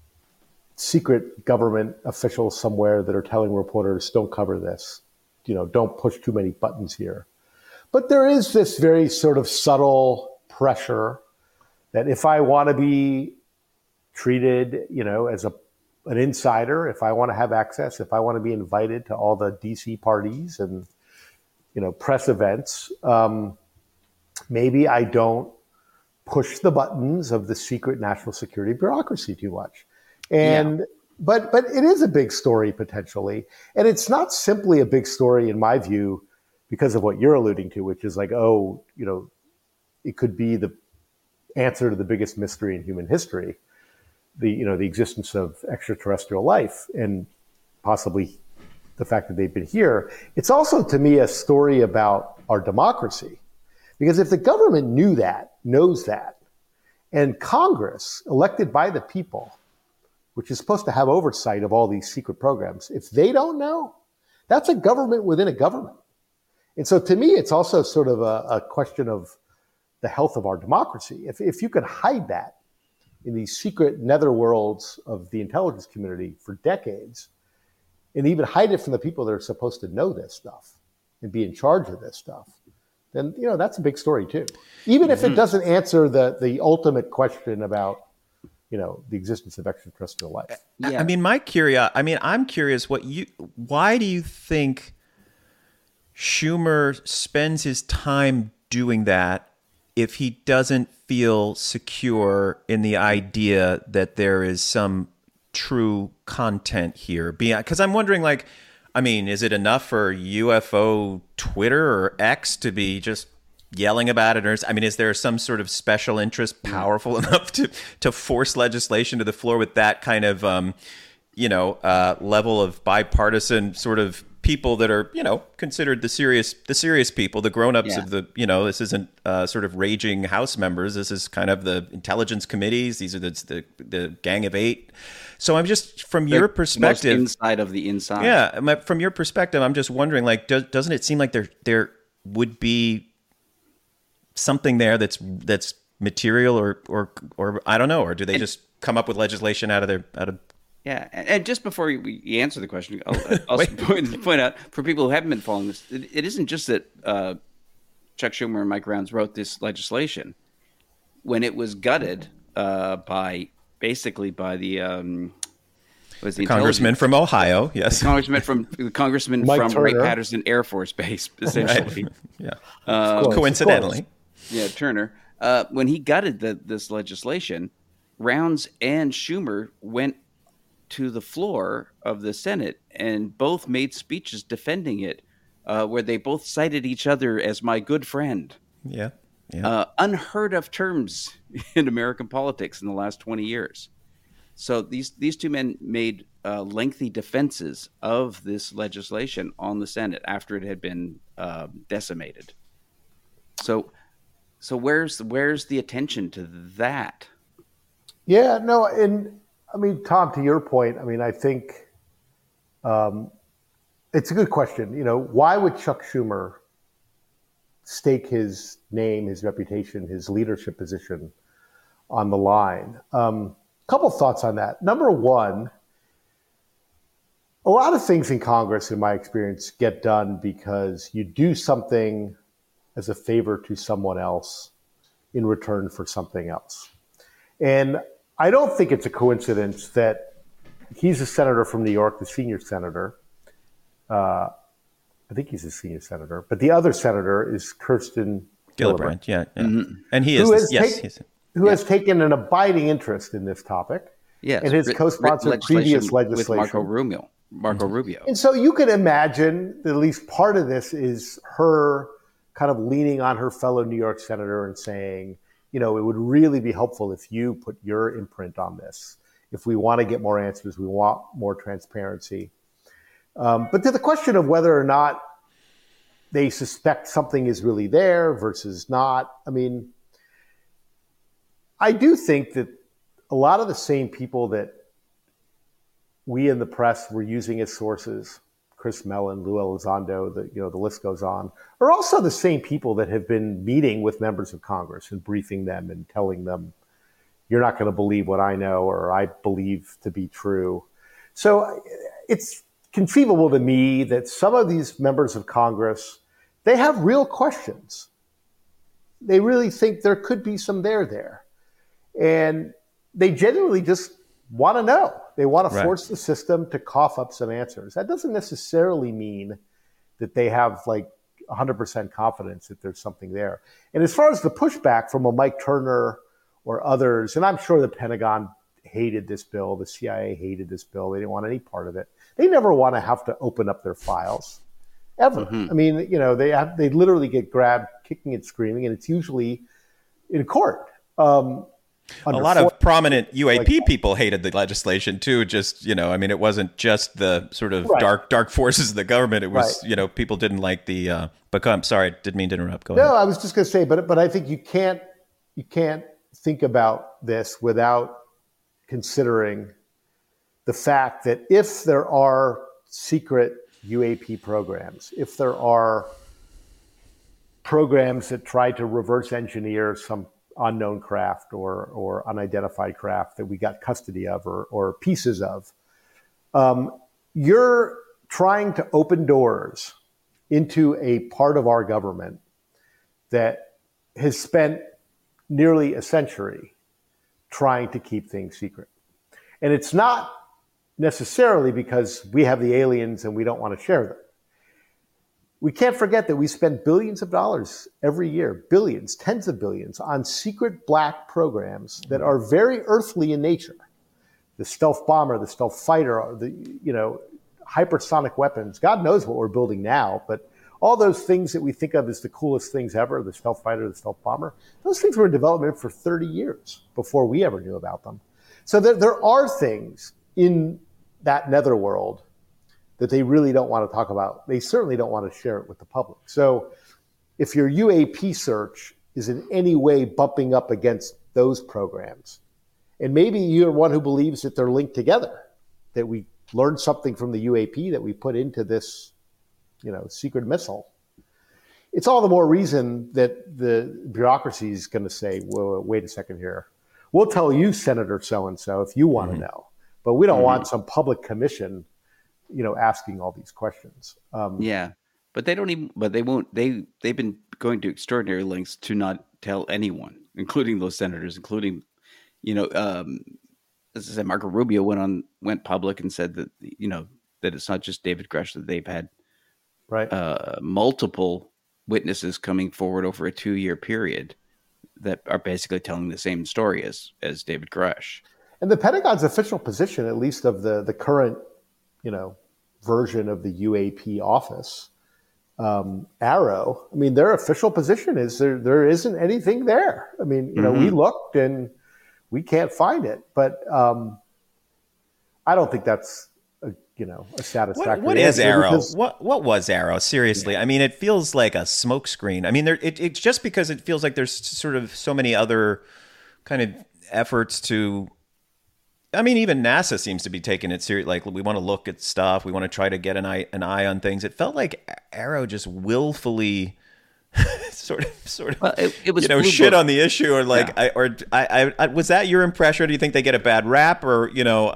secret government officials somewhere that are telling reporters, don't cover this, don't push too many buttons here. But there is this very sort of subtle pressure that if I want to be treated, as an insider, if I want to have access, if I want to be invited to all the DC parties and, press events, maybe I don't push the buttons of the secret national security bureaucracy too much. And but it is a big story potentially. And it's not simply a big story in my view because of what you're alluding to, which is like, it could be the answer to the biggest mystery in human history, the existence of extraterrestrial life and possibly the fact that they've been here. It's also, to me, a story about our democracy. Because if the government knows that, and Congress, elected by the people, which is supposed to have oversight of all these secret programs, if they don't know, that's a government within a government. And so to me, it's also sort of a question of the health of our democracy. If you can hide that in these secret netherworlds of the intelligence community for decades, and even hide it from the people that are supposed to know this stuff and be in charge of this stuff, then that's a big story too. Even if it doesn't answer the ultimate question about the existence of extraterrestrial life. Yeah. I'm curious why do you think Schumer spends his time doing that if he doesn't feel secure in the idea that there is some true content here? Because I'm wondering, is it enough for UFO Twitter or X to be just yelling about it? Or is there some sort of special interest powerful enough to force legislation to the floor with that kind of, level of bipartisan sort of people that are, considered the serious people, the grown-ups of the, this isn't sort of raging House members. This is kind of the intelligence committees. These are the Gang of Eight. So I'm just, from your perspective, most inside of the inside. Yeah. From your perspective, I'm just wondering, doesn't it seem like there would be something there that's material or I don't know, or do they just come up with legislation out of Yeah, and just before you answer the question, I'll also point out for people who haven't been following this, it isn't just that Chuck Schumer and Mike Rounds wrote this legislation. When it was gutted by the congressman from Ohio, yes, the congressman from Wright-Patterson Air Force Base, essentially. Right. Yeah, coincidentally, yeah, Turner. When he gutted this legislation, Rounds and Schumer went to the floor of the Senate and both made speeches defending it, where they both cited each other as my good friend. Yeah. Unheard of terms in American politics in the last 20 years. So these two men made lengthy defenses of this legislation on the Senate after it had been decimated. So where's the attention to that? Yeah, no, and Tom, to your point, I think it's a good question. Why would Chuck Schumer stake his name, his reputation, his leadership position on the line? Couple thoughts on that. Number one, a lot of things in Congress, in my experience, get done because you do something as a favor to someone else in return for something else. And I don't think it's a coincidence that he's a senator from New York, the senior senator. I think he's a senior senator, but the other senator is Kirsten Gillibrand. Yeah. Mm-hmm. And he is, who has taken an abiding interest in this topic. Yes, and has co-sponsored previous legislation with Marco Rubio. And so you can imagine that at least part of this is her kind of leaning on her fellow New York senator and saying, it would really be helpful if you put your imprint on this. If we want to get more answers, we want more transparency. But to the question of whether or not they suspect something is really there versus not, I mean, I do think that a lot of the same people that we in the press were using as sources, Chris Mellon, Lou Elizondo, the list goes on, are also the same people that have been meeting with members of Congress and briefing them and telling them, you're not going to believe what I know or I believe to be true. So it's conceivable to me that some of these members of Congress, they have real questions. They really think there could be some there. And they genuinely just want to know. They want to force the system to cough up some answers. That doesn't necessarily mean that they have like 100% confidence that there's something there. And as far as the pushback from a Mike Turner or others, and I'm sure the Pentagon hated this bill, the CIA hated this bill, they didn't want any part of it. They never want to have to open up their files, ever. I mean, they literally get grabbed kicking and screaming, and it's usually in court. A lot of prominent UAP people hated the legislation too. Just, I mean, it wasn't just the sort of dark forces of the government. It was, people didn't like the, but I'm sorry, didn't mean to interrupt. Go ahead. No, I was just going to say, but I think you can't think about this without considering the fact that if there are secret UAP programs, if there are programs that try to reverse engineer some unknown craft or unidentified craft that we got custody of or pieces of, you're trying to open doors into a part of our government that has spent nearly a century trying to keep things secret. And it's not necessarily because we have the aliens and we don't want to share them. We can't forget that we spend billions of dollars every year, billions, tens of billions, on secret black programs that are very earthly in nature. The stealth bomber, the stealth fighter, the hypersonic weapons. God knows what we're building now, but all those things that we think of as the coolest things ever, the stealth fighter, the stealth bomber, those things were in development for 30 years before we ever knew about them. So there are things in that netherworld that they really don't want to talk about. They certainly don't want to share it with the public. So if your UAP search is in any way bumping up against those programs, and maybe you're one who believes that they're linked together, that we learned something from the UAP that we put into this, secret missile, it's all the more reason that the bureaucracy is going to say, well, wait a second here. We'll tell you, Senator so-and-so, if you want to know, but we don't want some public commission asking all these questions. But they don't even, but they won't, they've been going to extraordinary lengths to not tell anyone, including those senators, including, as I said, Marco Rubio went public and said that, that it's not just David Grush, that they've had multiple witnesses coming forward over a 2-year period that are basically telling the same story as David Grush. And the Pentagon's official position, at least of the current version of the UAP office, Arrow, I mean, their official position is there isn't anything there. I mean, we looked and we can't find it, but I don't think that's a satisfactory. What is Arrow? What was Arrow? Seriously, I mean, it feels like a smokescreen. I mean, it's just because it feels like there's sort of so many other kind of efforts to. I mean, even NASA seems to be taking it serious. Like, we want to look at stuff. We want to try to get an eye on things. It felt like Arrow just willfully sort of well, it was shit on the issue, or like, I was that your impression? Or do you think they get a bad rap? Or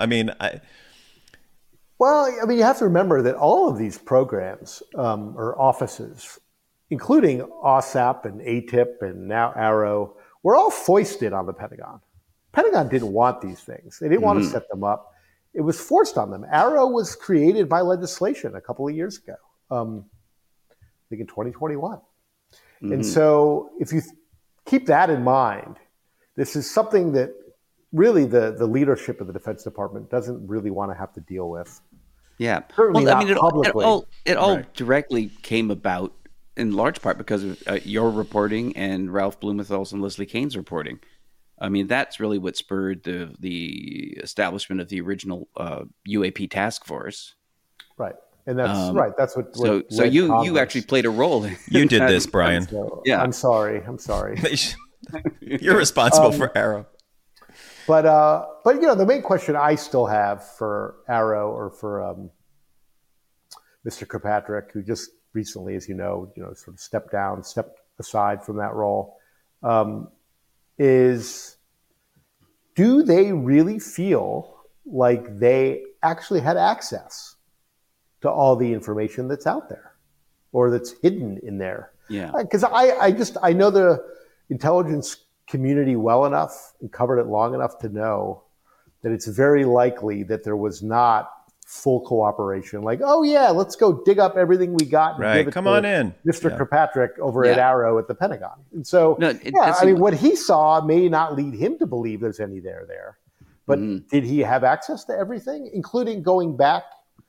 Well, I mean, you have to remember that all of these programs or offices, including OSAP and ATIP and now Arrow, were all foisted on the Pentagon. Pentagon didn't want these things. They didn't want to set them up. It was forced on them. Arrow was created by legislation a couple of years ago, I think in 2021. And so if you keep that in mind, this is something that really the leadership of the Defense Department doesn't really want to have to deal with. Yeah. Certainly not publicly. It all directly came about in large part because of your reporting and Ralph Blumenthal's and Leslie Kane's reporting. I mean, that's really what spurred the establishment of the original UAP task force. Right. And that's right. That's what. So you actually played a role. You did this, Brian. So, yeah. I'm sorry. You're responsible for AARO. But the main question I still have for AARO or for Mr. Kirkpatrick, who just recently, as you know, sort of stepped aside from that role, is, do they really feel like they actually had access to all the information that's out there or that's hidden in there? Yeah. Because I know the intelligence community well enough and covered it long enough to know that it's very likely that there was not full cooperation. Like, oh yeah, let's go dig up everything we got and give it Come to on in, Mr. Kirkpatrick over at AARO at the Pentagon. And so, what he saw may not lead him to believe there's any there. But did he have access to everything, including going back?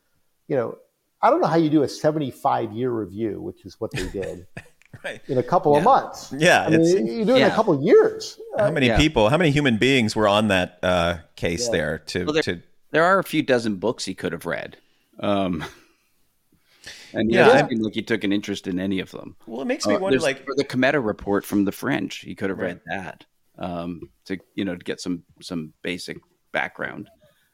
I don't know how you do a 75-year review, which is what they did. Right. In a couple of months. Yeah. You do it in a couple of years. How many people, how many human beings were on that case there? There are a few dozen books he could have read. And it doesn't seem like he took an interest in any of them. Well, it makes me wonder, for the Cometa report from the French, he could have read that to get some basic background.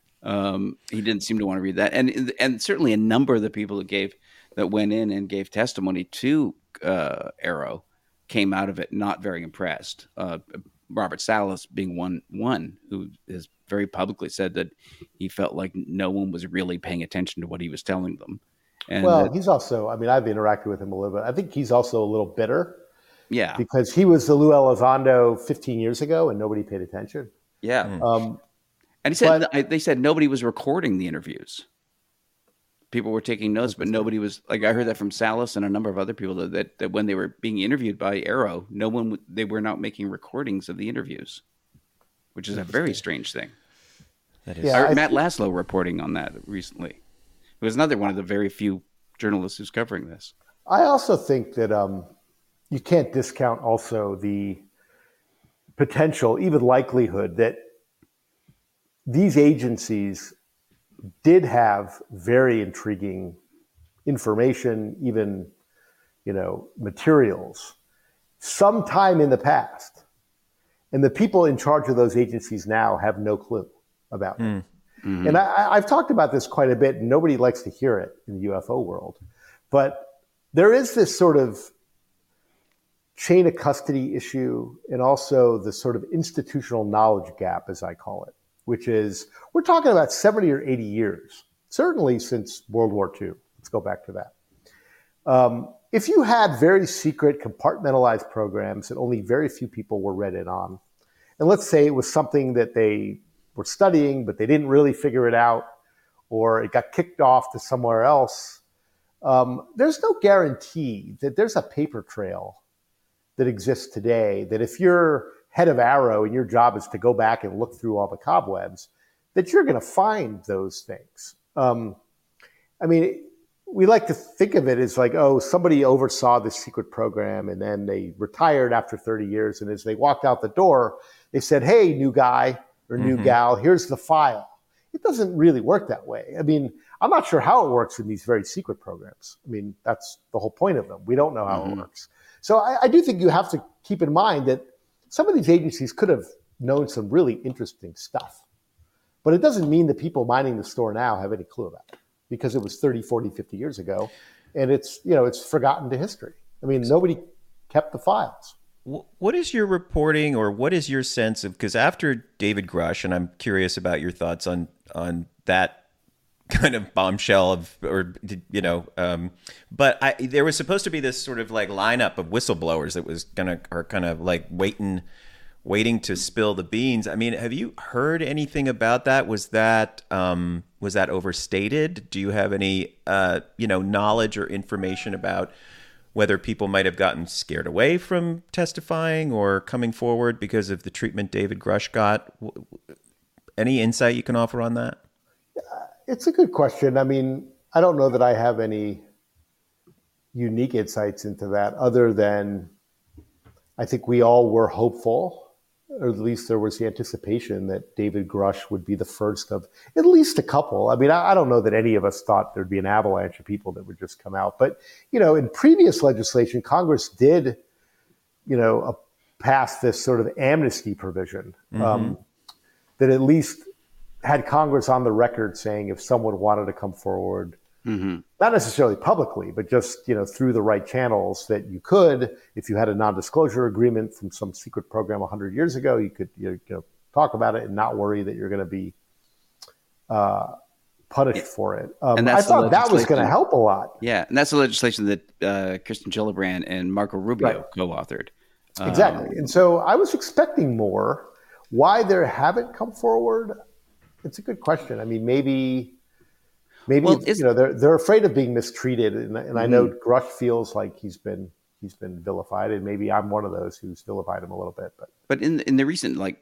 He didn't seem to want to read that. And certainly a number of the people that went in and gave testimony to AARO came out of it not very impressed. Robert Salas being one who has very publicly said that he felt like no one was really paying attention to what he was telling them. And he's also, I've interacted with him a little bit. I think he's also a little bitter. Yeah. Because he was the Lou Elizondo 15 years ago and nobody paid attention. Yeah. And he said, they said nobody was recording the interviews. People were taking notes, but nobody was, I heard that from Salas and a number of other people that when they were being interviewed by AARO, they were not making recordings of the interviews, which is a very strange thing. That is. I heard Matt Laszlo reporting on that recently. It was another one of the very few journalists who's covering this. I also think that you can't discount also the potential, even likelihood that these agencies did have very intriguing information, even, materials sometime in the past. And the people in charge of those agencies now have no clue about it. Mm-hmm. And I've talked about this quite a bit, and nobody likes to hear it in the UFO world. But there is this sort of chain of custody issue and also the sort of institutional knowledge gap, as I call it, which is, we're talking about 70 or 80 years, certainly since World War II. Let's go back to that. If you had very secret compartmentalized programs that only very few people were read in on, and let's say it was something that they were studying, but they didn't really figure it out, or it got kicked off to somewhere else, there's no guarantee that there's a paper trail that exists today that if you're head of AARO and your job is to go back and look through all the cobwebs, that you're going to find those things. We like to think of it as like, oh, somebody oversaw this secret program and then they retired after 30 years. And as they walked out the door, they said, hey, new guy or new gal, here's the file. It doesn't really work that way. I'm not sure how it works in these very secret programs. That's the whole point of them. We don't know how it works. So I do think you have to keep in mind that some of these agencies could have known some really interesting stuff. But it doesn't mean the people minding the store now have any clue about it, because it was 30, 40, 50 years ago. And it's forgotten to history. Nobody kept the files. What is your reporting, or what is your sense of, because after David Grush, and I'm curious about your thoughts on that kind of bombshell but there was supposed to be this sort of like lineup of whistleblowers that was kind of like waiting to spill the beans. Have you heard anything about that? Was that overstated? Do you have any knowledge or information about whether people might have gotten scared away from testifying or coming forward because of the treatment David Grush got? Any insight you can offer on that? It's a good question. I don't know that I have any unique insights into that other than I think we all were hopeful, or at least there was the anticipation that David Grush would be the first of at least a couple. I mean, I don't know that any of us thought there'd be an avalanche of people that would just come out. But, in previous legislation, Congress did, pass this sort of amnesty provision that at least had Congress on the record saying if someone wanted to come forward, not necessarily publicly, but just through the right channels, that you could, if you had a non-disclosure agreement from some secret program 100 years ago, you could talk about it and not worry that you're going to be punished for it. And I thought that was going to help a lot. Yeah, and that's the legislation that Kirsten Gillibrand and Marco Rubio co-authored. Exactly. And so I was expecting more. Why they haven't come forward? It's a good question. I mean, maybe they're afraid of being mistreated, and I know Grush feels like he's been vilified, and maybe I'm one of those who's vilified him a little bit. But in the recent what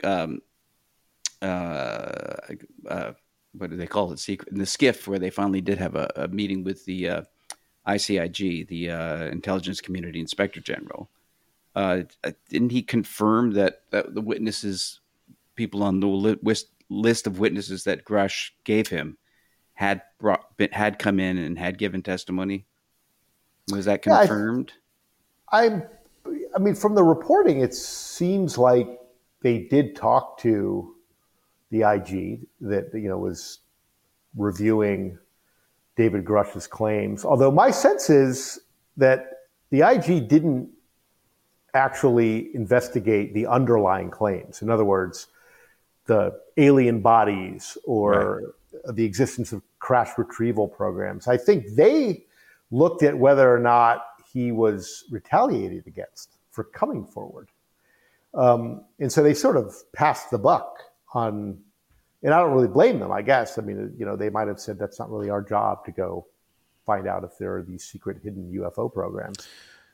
do they call it? Secret in the SCIF, where they finally did have a meeting with the ICIG, the Intelligence Community Inspector General. Didn't he confirm that the witnesses, people on the list of witnesses that Grush gave him, had come in and had given testimony? Was that confirmed? I mean, from the reporting, it seems like they did talk to the IG that was reviewing David Grush's claims. Although my sense is that the IG didn't actually investigate the underlying claims. In other words, the alien bodies or the existence of crash retrieval programs. I think they looked at whether or not he was retaliated against for coming forward. And so they sort of passed the buck on, and I don't really blame them, I guess. I mean, they might have said that's not really our job to go find out if there are these secret hidden UFO programs.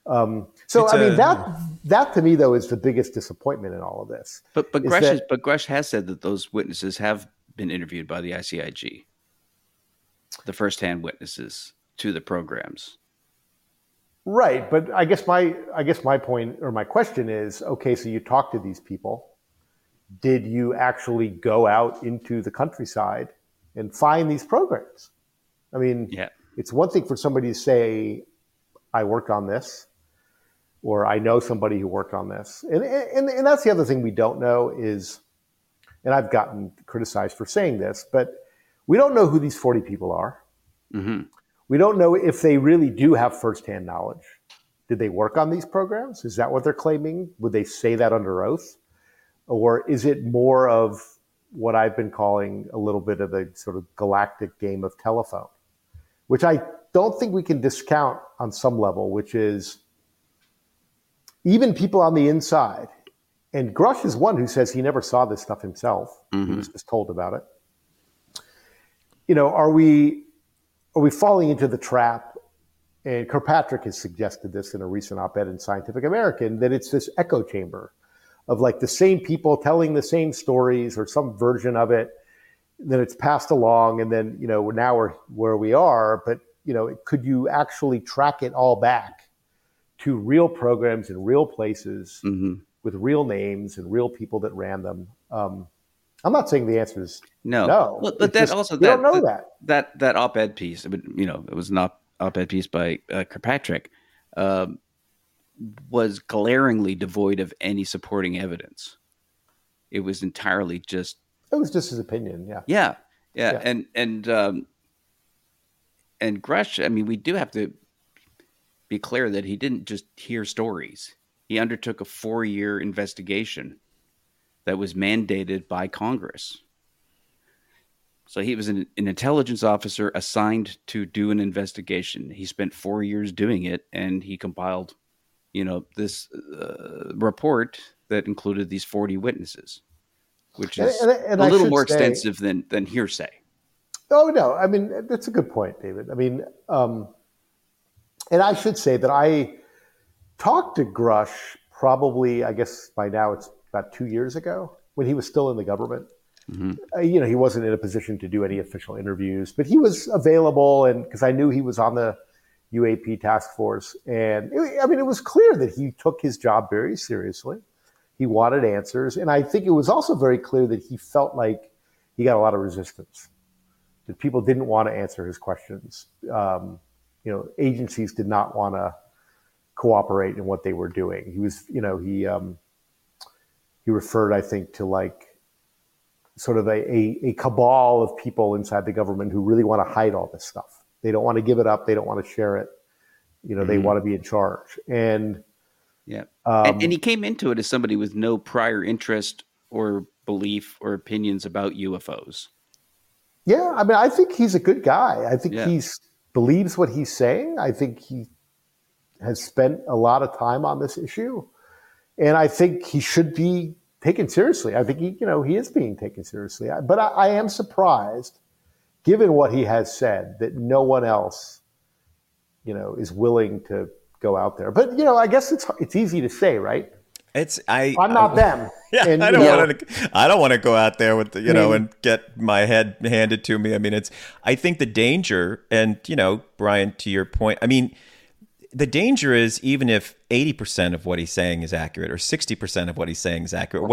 That to me, though, is the biggest disappointment in all of this. But Grush has said that those witnesses have been interviewed by the ICIG, the firsthand witnesses to the programs. Right, but I guess my point or my question is, okay, so you talked to these people. Did you actually go out into the countryside and find these programs? I mean, It's one thing for somebody to say, I worked on this, or I know somebody who worked on this. And that's the other thing we don't know is, and I've gotten criticized for saying this, but we don't know who these 40 people are. Mm-hmm. We don't know if they really do have firsthand knowledge. Did they work on these programs? Is that what they're claiming? Would they say that under oath? Or is it more of what I've been calling a little bit of a sort of galactic game of telephone, which I don't think we can discount on some level, which is even people on the inside. And Grush is one who says he never saw this stuff himself. Mm-hmm. He was just told about it. Are we falling into the trap? And Kirkpatrick has suggested this in a recent op-ed in Scientific American, that it's this echo chamber of like the same people telling the same stories or some version of it. Then it's passed along, and then now we're where we are. But could you actually track it all back to real programs in real places with real names and real people that ran them? I'm not saying the answer is no. Well, but that also we don't know that op-ed piece. It was an op-ed piece by Kirkpatrick. Was glaringly devoid of any supporting evidence. It was entirely just. It was just his opinion. Yeah. And Grush. I mean, we do have to be clear that he didn't just hear stories. He undertook a 4-year investigation that was mandated by Congress. So he was an intelligence officer assigned to do an investigation. He spent 4 years doing it, and he compiled, this report that included these 40 witnesses, which is a little more extensive than hearsay. Oh, no. I mean, that's a good point, David. I mean, and I should say that I talked to Grush probably, I guess by now it's about 2 years ago, when he was still in the government. Mm-hmm. He wasn't in a position to do any official interviews, but he was available, and because I knew he was on the UAP task force. And it was clear that he took his job very seriously. He wanted answers. And I think it was also very clear that he felt like he got a lot of resistance, that people didn't want to answer his questions. Agencies did not want to cooperate in what they were doing. He was, he referred, I think, to like sort of a cabal of people inside the government who really want to hide all this stuff. They don't want to give it up. They don't want to share it. They want to be in charge. And yeah, and he came into it as somebody with no prior interest or belief or opinions about UFOs. Yeah, I think he's a good guy. I think he believes what he's saying. I think he has spent a lot of time on this issue, and I think he should be taken seriously. I think he is being taken seriously. But I am surprised, given what he has said, that no one else, is willing to go out there. But I guess it's easy to say, right? I'm not them. Yeah, and, I don't want to go out there with and get my head handed to me. I think the danger, and Brian, to your point, the danger is even if 80% of what he's saying is accurate or 60% of what he's saying is accurate,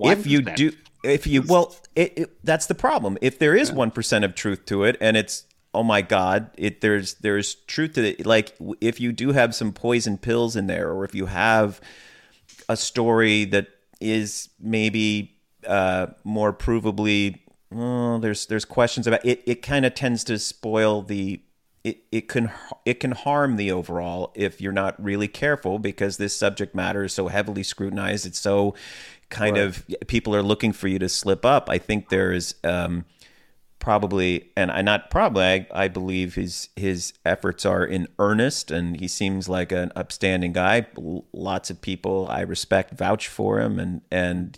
that's the problem. If there is 1% of truth to it, and it's, oh my God, there's truth to it. Like if you do have some poison pills in there, or if you have a story that is maybe more provably, there's questions about it. It kind of tends to spoil it can harm the overall if you're not really careful, because this subject matter is so heavily scrutinized. It's so kind of, people are looking for you to slip up. I think there is I believe his efforts are in earnest, and he seems like an upstanding guy. Lots of people I respect vouch for him, and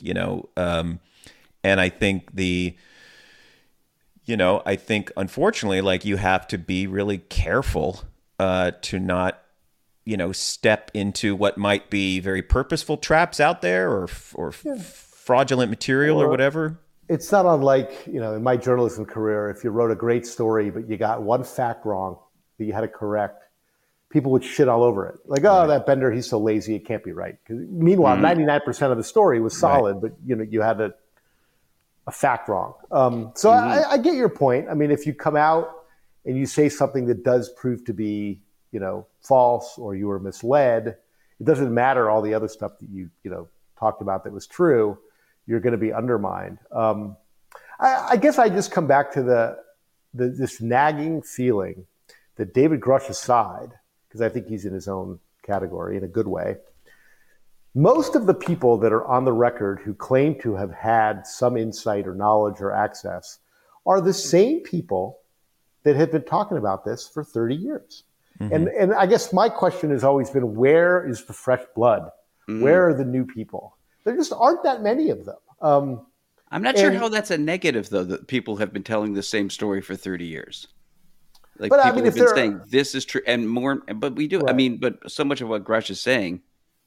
I think I think unfortunately, like, you have to be really careful to not step into what might be very purposeful traps out there, or fraudulent material or whatever. It's not unlike, in my journalism career, if you wrote a great story, but you got one fact wrong that you had to correct, people would shit all over it. Like, oh, that Bender, he's so lazy, it can't be right. Meanwhile, 99% of the story was solid, but you had a fact wrong. So I get your point. If you come out and you say something that does prove to be, false, or you were misled, it doesn't matter all the other stuff that you talked about that was true. You're going to be undermined. I guess I just come back to this nagging feeling that David Grush aside, because I think he's in his own category in a good way, most of the people that are on the record who claim to have had some insight or knowledge or access are the same people that have been talking about this for 30 years. Mm-hmm. And I guess my question has always been, where is the fresh blood? Mm-hmm. Where are the new people? There just aren't that many of them. I'm not sure how that's a negative, though, that people have been telling the same story for 30 years. Like, but people have been saying this is true and more, but we do. Right. But so much of what Grush is saying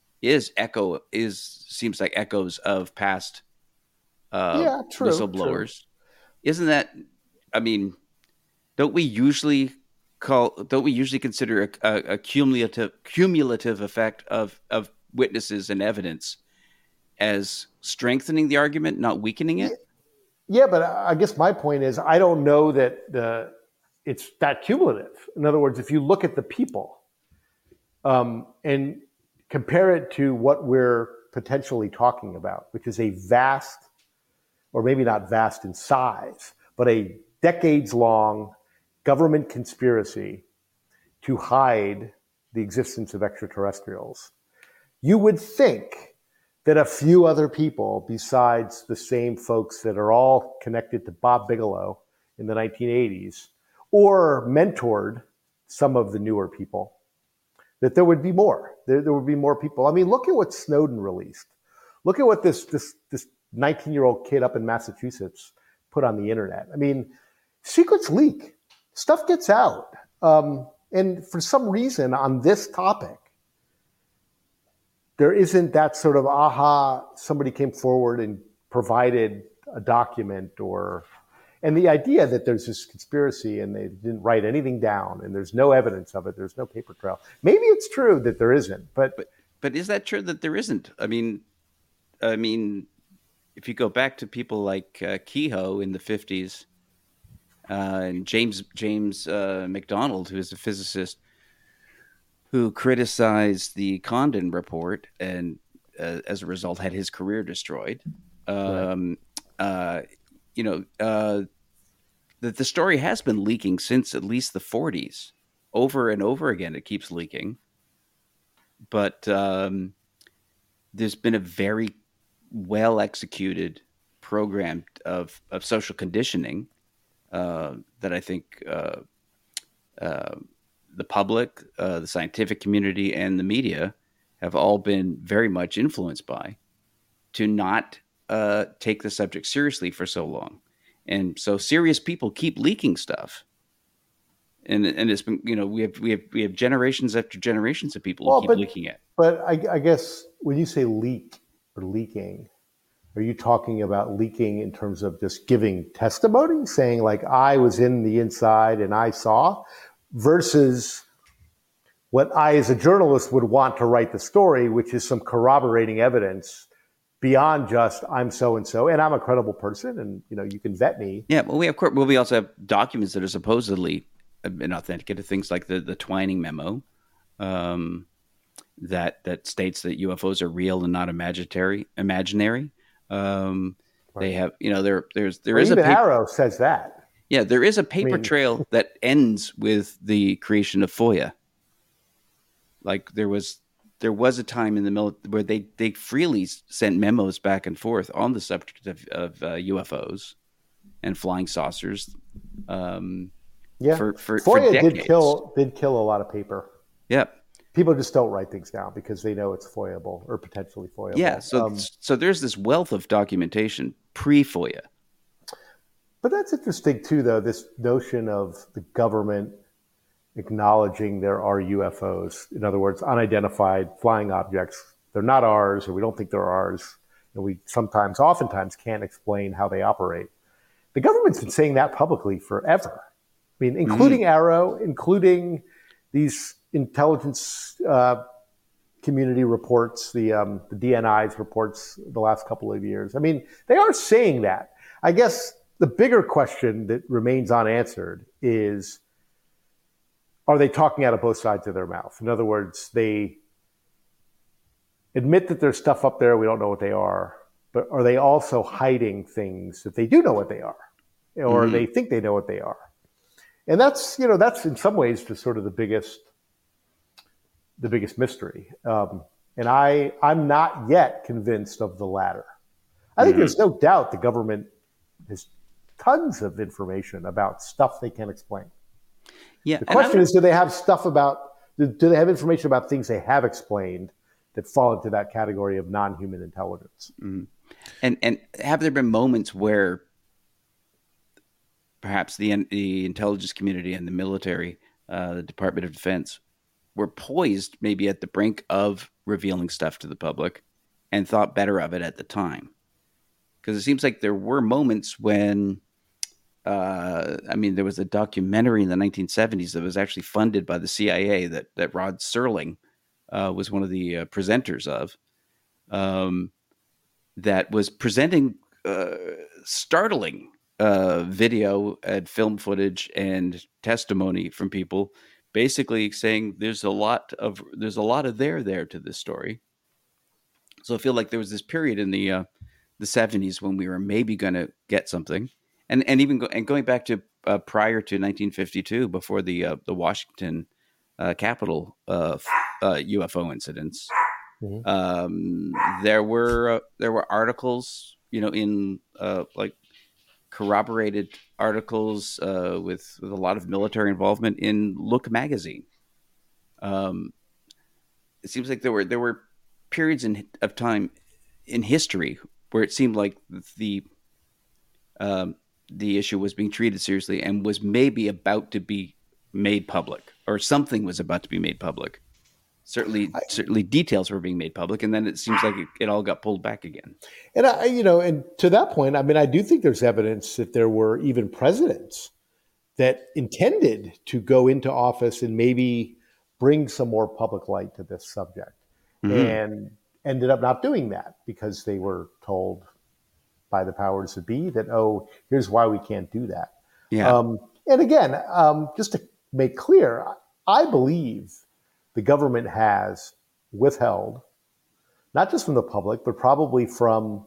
seems like echoes of past whistleblowers. True. Isn't that? Don't we usually consider a cumulative effect of witnesses and evidence as strengthening the argument, not weakening it? Yeah, but I guess my point is, I don't know that it's that cumulative. In other words, if you look at the people and compare it to what we're potentially talking about, which is a vast, or maybe not vast in size, but a decades-long government conspiracy to hide the existence of extraterrestrials, you would think that a few other people besides the same folks that are all connected to Bob Bigelow in the 1980s, or mentored some of the newer people, that there would be more. There would be more people. Look at what Snowden released. Look at what this 19-year-old kid up in Massachusetts put on the internet. Secrets leak. Stuff gets out. And for some reason on this topic, there isn't that sort of, somebody came forward and provided a document, or And the idea that there's this conspiracy and they didn't write anything down and there's no evidence of it, there's no paper trail. Maybe it's true that there isn't, but is that true that there isn't? I mean, if you go back to people like Kehoe in the 50s and James McDonald, who is a physicist who criticized the Condon report and as a result had his career destroyed. Right. That the story has been leaking since at least the 40s. Over and over again, it keeps leaking. But there's been a very well executed program of social conditioning that I think the public, the scientific community, and the media have all been very much influenced by, to not take the subject seriously for so long. And so serious people keep leaking stuff. And it's been, we have generations after generations of people who keep leaking it. But I guess when you say leak or leaking, are you talking about leaking in terms of just giving testimony, saying like I was in the inside and I saw, versus what I as a journalist would want to write the story, which is some corroborating evidence beyond just I'm so and so and I'm a credible person and you can vet me. Yeah, well, we also have documents that are supposedly authenticated, things like the Twining memo that states that UFOs are real and not imaginary. Right. They have, there is even Arrow says that. Yeah, there is a paper trail that ends with the creation of FOIA. Like there was a time in the military where they freely sent memos back and forth on the subject of UFOs and flying saucers. For FOIA decades. did kill a lot of paper. Yep. People just don't write things down because they know it's foiable or potentially foiable. Yeah. So there's this wealth of documentation pre-FOIA. But that's interesting too, though. This notion of the government acknowledging there are UFOs, in other words, unidentified flying objects. They're not ours, or we don't think they're ours. And we oftentimes can't explain how they operate. The government's been saying that publicly forever. I mean, including Arrow, including these intelligence community reports, the DNI's reports the last couple of years. I mean, they are saying that. I guess the bigger question that remains unanswered is, are they talking out of both sides of their mouth? In other words, they admit that there's stuff up there, we don't know what they are, but are they also hiding things that they do know what they are, or they think they know what they are? And that's in some ways just sort of the biggest mystery. And I'm not yet convinced of the latter. I think there's no doubt the government has tons of information about stuff they can't explain. Yeah. The question is, do they have information about things they have explained that fall into that category of non-human intelligence? Mm. And have there been moments where perhaps the intelligence community and the military, the Department of Defense, were poised maybe at the brink of revealing stuff to the public and thought better of it at the time? Because it seems like there were moments when, there was a documentary in the 1970s that was actually funded by the CIA that Rod Serling was one of the presenters of, that was presenting startling video and film footage and testimony from people, basically saying there's a lot of there to this story. So I feel like there was this period in the 70s when we were maybe going to get something, and even going back to prior to 1952, before the Washington Capitol UFO incidents. There were articles, in like corroborated articles with a lot of military involvement in Look magazine. It seems like there were periods of time in history where it seemed like the issue was being treated seriously and was maybe about to be made public, or something was about to be made public. certainly details were being made public, and then it seems like it all got pulled back again. And and to that point, I mean, I do think there's evidence that there were even presidents that intended to go into office and maybe bring some more public light to this subject, and ended up not doing that because they were told by the powers that be that, oh, here's why we can't do that. Yeah. And again, just to make clear, I believe the government has withheld, not just from the public, but probably from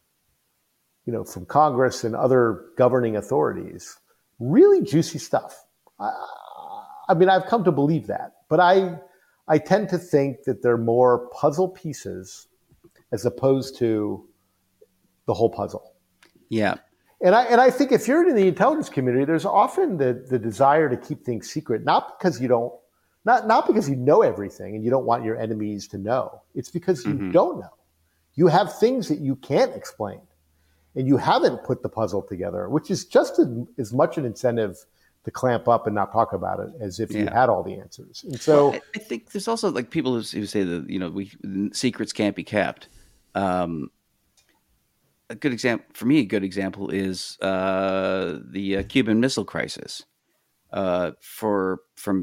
Congress and other governing authorities, really juicy stuff. I mean, I've come to believe that, but I tend to think that they're more puzzle pieces as opposed to the whole puzzle. Yeah. And I think if you're in the intelligence community, there's often the desire to keep things secret, not because you know everything and you don't want your enemies to know. It's because you don't know. You have things that you can't explain, and you haven't put the puzzle together, which is just as much an incentive to clamp up and not talk about it as if you had all the answers. And so I think there's also like people who say that secrets can't be kept. A good example for me. A good example is the Cuban Missile Crisis. From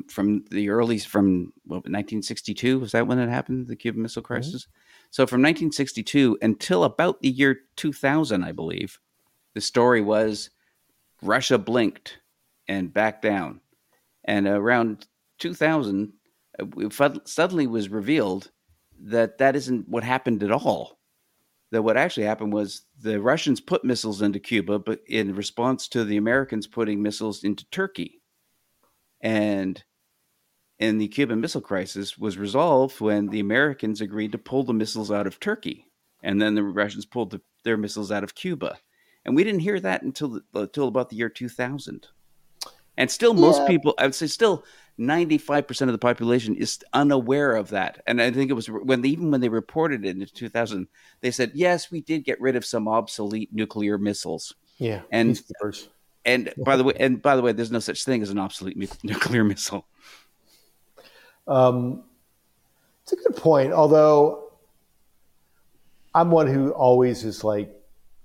1962, was that when it happened? The Cuban Missile Crisis. So from 1962 until about the year 2000, I believe, the story was Russia blinked and backed down, and around 2000, it suddenly was revealed that isn't what happened at all. That what actually happened was the Russians put missiles into Cuba, but in response to the Americans putting missiles into Turkey. And the Cuban Missile Crisis was resolved when the Americans agreed to pull the missiles out of Turkey. And then the Russians pulled their missiles out of Cuba. And we didn't hear that until about the year 2000. And still, most people, I would say still 95% of the population is unaware of that. And I think it was when they reported it in 2000, they said, yes, we did get rid of some obsolete nuclear missiles. Yeah. And by the way, there's no such thing as an obsolete nuclear missile. It's a good point. Although I'm one who always is like,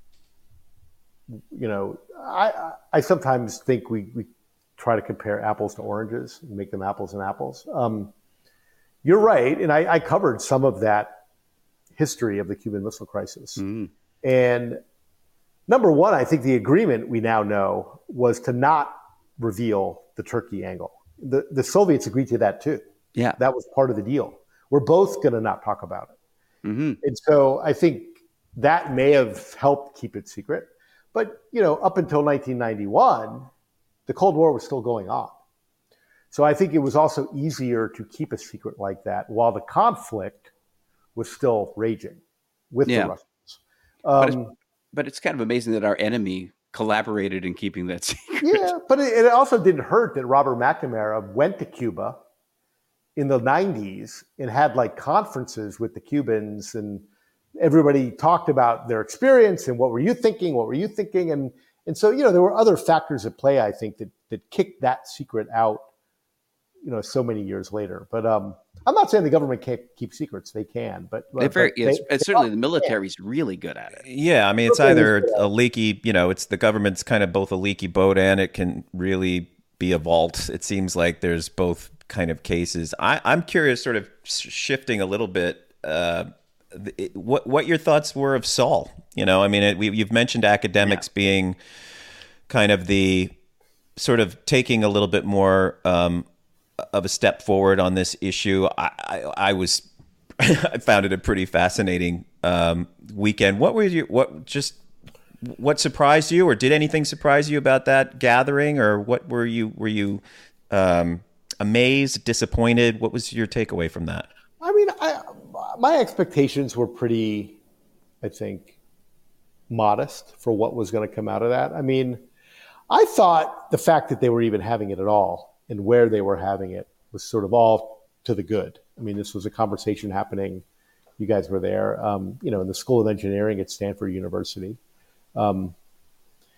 I sometimes think we try to compare apples to oranges and make them apples and apples. You're right. And I covered some of that history of the Cuban Missile Crisis. And number one, I think the agreement we now know was to not reveal the Turkey angle. The Soviets agreed to that too. Yeah. That was part of the deal. We're both going to not talk about it. And so I think that may have helped keep it secret. But, up until 1991, the Cold War was still going on. So I think it was also easier to keep a secret like that while the conflict was still raging with the Russians. But it's kind of amazing that our enemy collaborated in keeping that secret. Yeah, but it also didn't hurt that Robert McNamara went to Cuba in the 90s and had like conferences with the Cubans, and everybody talked about their experience and what were you thinking? What were you thinking? And so, there were other factors at play, I think, that kicked that secret out, so many years later. But I'm not saying the government can't keep secrets. They can, but certainly the military's really good at it. Yeah. I mean, it's either a leaky, it's the government's kind of both a leaky boat and it can really be a vault. It seems like there's both kind of cases. I'm curious, sort of shifting a little bit, what your thoughts were of Saul. You've mentioned academics being kind of the sort of taking a little bit more of a step forward on this issue. I found it a pretty fascinating weekend. What surprised you, or did anything surprise you about that gathering, or what were you amazed, disappointed? What was your takeaway from that? I mean, my expectations were pretty, I think, modest for what was going to come out of that. I mean, I thought the fact that they were even having it at all and where they were having it was sort of all to the good. I mean, this was a conversation happening. You guys were there, in the School of Engineering at Stanford University.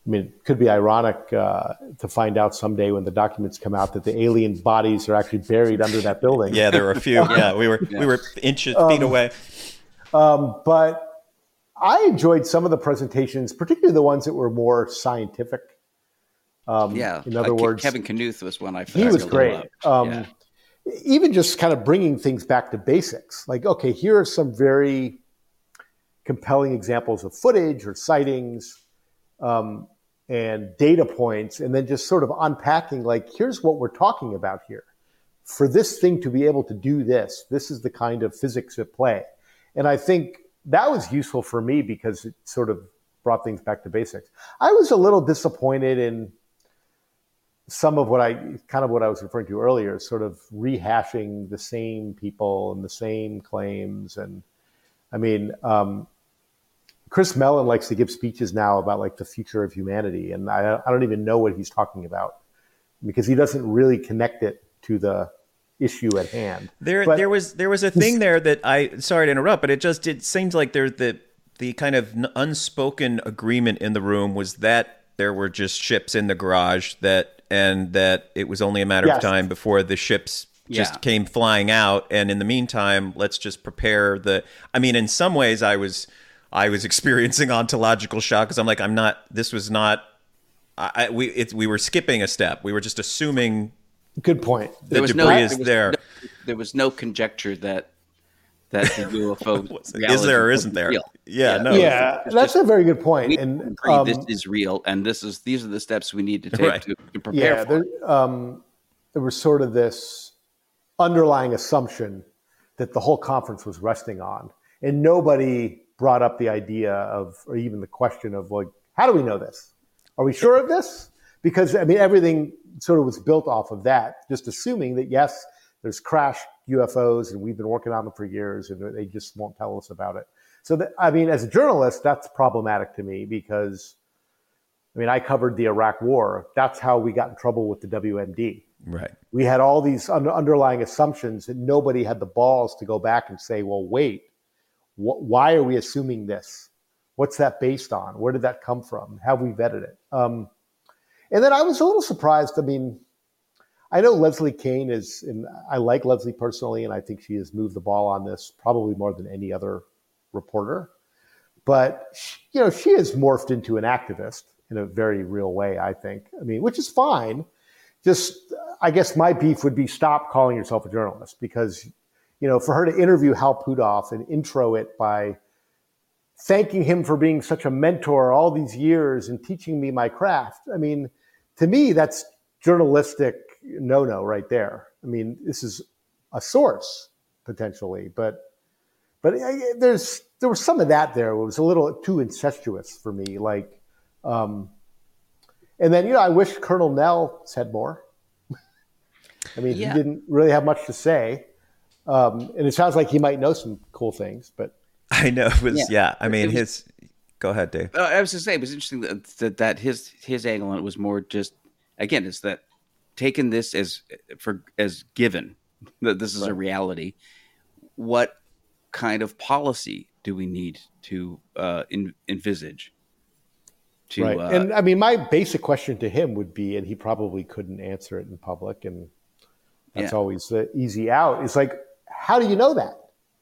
I mean, it could be ironic to find out someday when the documents come out that the alien bodies are actually buried under that building. Yeah, there were a few. Yeah, we were feet away. But I enjoyed some of the presentations, particularly the ones that were more scientific. In other words, Kevin Knuth was one I found. He was great. Even just kind of bringing things back to basics. Like, okay, here are some very compelling examples of footage or sightings and data points, and then just sort of unpacking, like, here's what we're talking about here. For this thing to be able to do this, this is the kind of physics at play. And I think that was useful for me because it sort of brought things back to basics. I was a little disappointed in some of what I was referring to earlier, sort of rehashing the same people and the same claims. And I mean, Chris Mellon likes to give speeches now about like the future of humanity. And I don't even know what he's talking about because he doesn't really connect it to the issue at hand. There was a thing there that sorry to interrupt, but it seems like there's the kind of unspoken agreement in the room was that there were just ships in the garage and that it was only a matter of time before the ships just came flying out. And in the meantime, let's just prepare in some ways I was experiencing ontological shock because I'm like, we were skipping a step. We were just assuming. Good point. The debris is there. There was no conjecture that the UFO is there or isn't there? Real. That's a very good point. And this is real, and these are the steps we need to take to prepare for it. There was sort of this underlying assumption that the whole conference was resting on, and nobody brought up the idea of, or even the question of, like, how do we know this? Are we sure of this? Because I mean, everything sort of was built off of that, just assuming that yes, there's crashed UFOs and we've been working on them for years and they just won't tell us about it. So as a journalist, that's problematic to me because, I mean, I covered the Iraq War. That's how we got in trouble with the WMD. Right. We had all these underlying assumptions that nobody had the balls to go back and say, well, wait, why are we assuming this? What's that based on? Where did that come from? Have we vetted it? And then I was a little surprised. I mean, I know Leslie Kean and I like Leslie personally, and I think she has moved the ball on this probably more than any other reporter. But, she has morphed into an activist in a very real way, I think. I mean, which is fine. Just, I guess my beef would be stop calling yourself a journalist because, for her to interview Hal Puthoff and intro it by thanking him for being such a mentor all these years and teaching me my craft. I mean, to me, that's journalistic no-no right there. I mean, this is a source potentially, but there was some of that there. It was a little too incestuous for me. Like, and then, I wish Colonel Nell said more. I mean, he didn't really have much to say. And it sounds like he might know some cool things, but. I know. I mean, go ahead, Dave. I was going to say, it was interesting that his angle on it was more just, again, it's that taking this as given that this is a reality. What kind of policy do we need to envisage? Right. And I mean, my basic question to him would be, and he probably couldn't answer it in public, and that's always the easy out. It's like, how do you know that?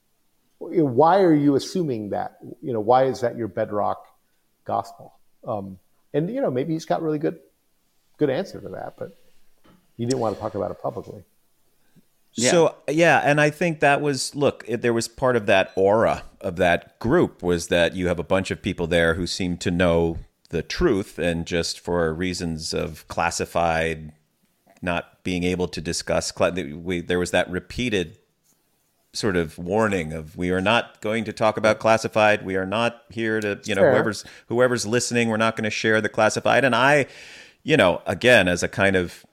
Why are you assuming that? Why is that your bedrock gospel? And maybe he's got really good answer to that, but he didn't want to talk about it publicly. Yeah. So, and I think that was, there was part of that aura of that group was that you have a bunch of people there who seem to know the truth, and just for reasons of classified, not being able to discuss, there was that repeated sort of warning of, we are not going to talk about classified. We are not here to, whoever's listening, we're not going to share the classified. And I, again, as a kind of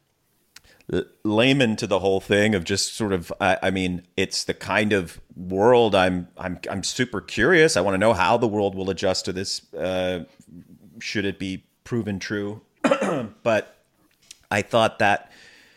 layman to the whole thing of just sort of, I mean, it's the kind of world I'm super curious. I want to know how the world will adjust to this. Should it be proven true? But I thought that,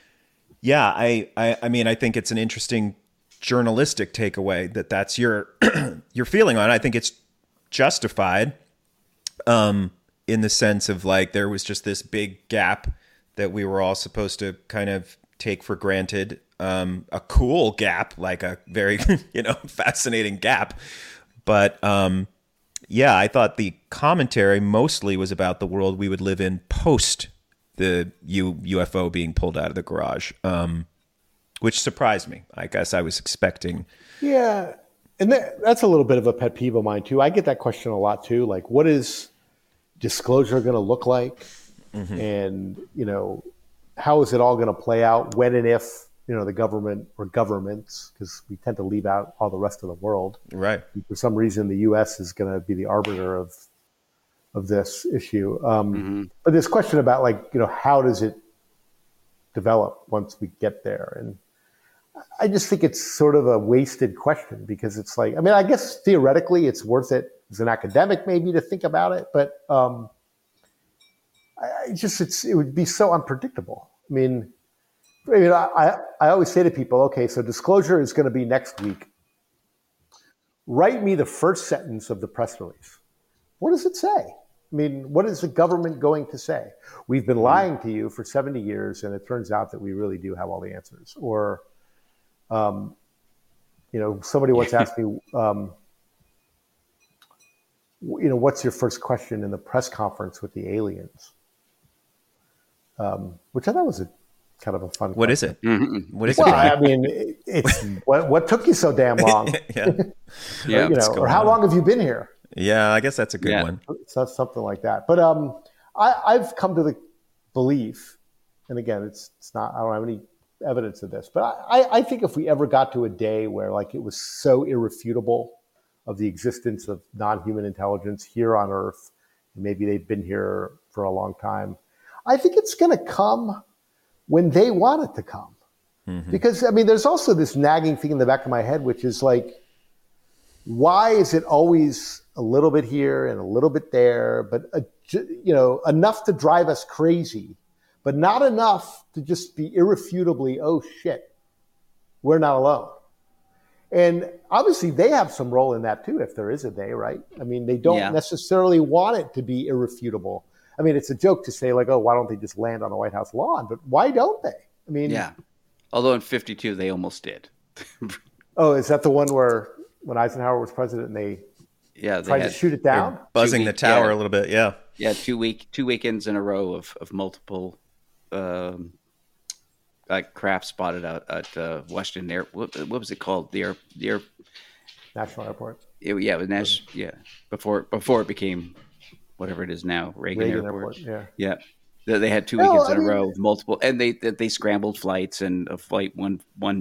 I mean, I think it's an interesting journalistic takeaway that's your feeling on it. I think it's justified. in the sense of like there was just this big gap that we were all supposed to kind of take for granted. A cool gap, like a very, fascinating gap. But yeah, I thought the commentary mostly was about the world we would live in post the UFO being pulled out of the garage, which surprised me. I guess I was expecting. Yeah. And that's a little bit of a pet peeve of mine, too. I get that question a lot, too. Like, what is disclosure going to look like? Mm-hmm. And, how is it all going to play out when and if, the government or governments, because we tend to leave out all the rest of the world. Right. For some reason, the U.S. is going to be the arbiter of this issue. But this question about, like, how does it develop once we get there? And I just think it's sort of a wasted question because it's like, I mean, I guess theoretically it's worth it as an academic maybe to think about it, but it would be so unpredictable. I mean, I always say to people, okay, so disclosure is going to be next week. Write me the first sentence of the press release. What does it say? I mean, what is the government going to say? We've been lying to you for 70 years, and it turns out that we really do have all the answers. Or, somebody once asked me, what's your first question in the press conference with the aliens? Which I thought was a kind of a fun. What question. Is it? Mm-hmm. What is it? Well, I mean, it's what took you so damn long? Yeah. Or how long have you been here? Yeah, I guess that's a good one. So something like that. But I've come to the belief, and again, it's not. I don't have any evidence of this, but I think if we ever got to a day where like it was so irrefutable of the existence of non-human intelligence here on Earth, maybe they've been here for a long time, I think it's going to come when they want it to come. Mm-hmm. Because, I mean, there's also this nagging thing in the back of my head, which is like, why is it always a little bit here and a little bit there, but, enough to drive us crazy, but not enough to just be irrefutably, oh, shit, we're not alone. And obviously they have some role in that too, if there is a day, right? I mean, they don't necessarily want it to be irrefutable. I mean, it's a joke to say like, oh, why don't they just land on the White House lawn? But why don't they? I mean, yeah. Although in 52, they almost did. Oh, is that the one where when Eisenhower was president and they tried to shoot it down? Buzzing the tower a little bit. Yeah. Yeah. 2 weekends in a row of multiple, craft spotted out at Washington Air. What was it called? The air National Airport. It was national. Yeah. Before it became whatever it is now, Reagan Airport. Yeah. They had 2 weekends in a row of multiple, and they scrambled flights, and a flight one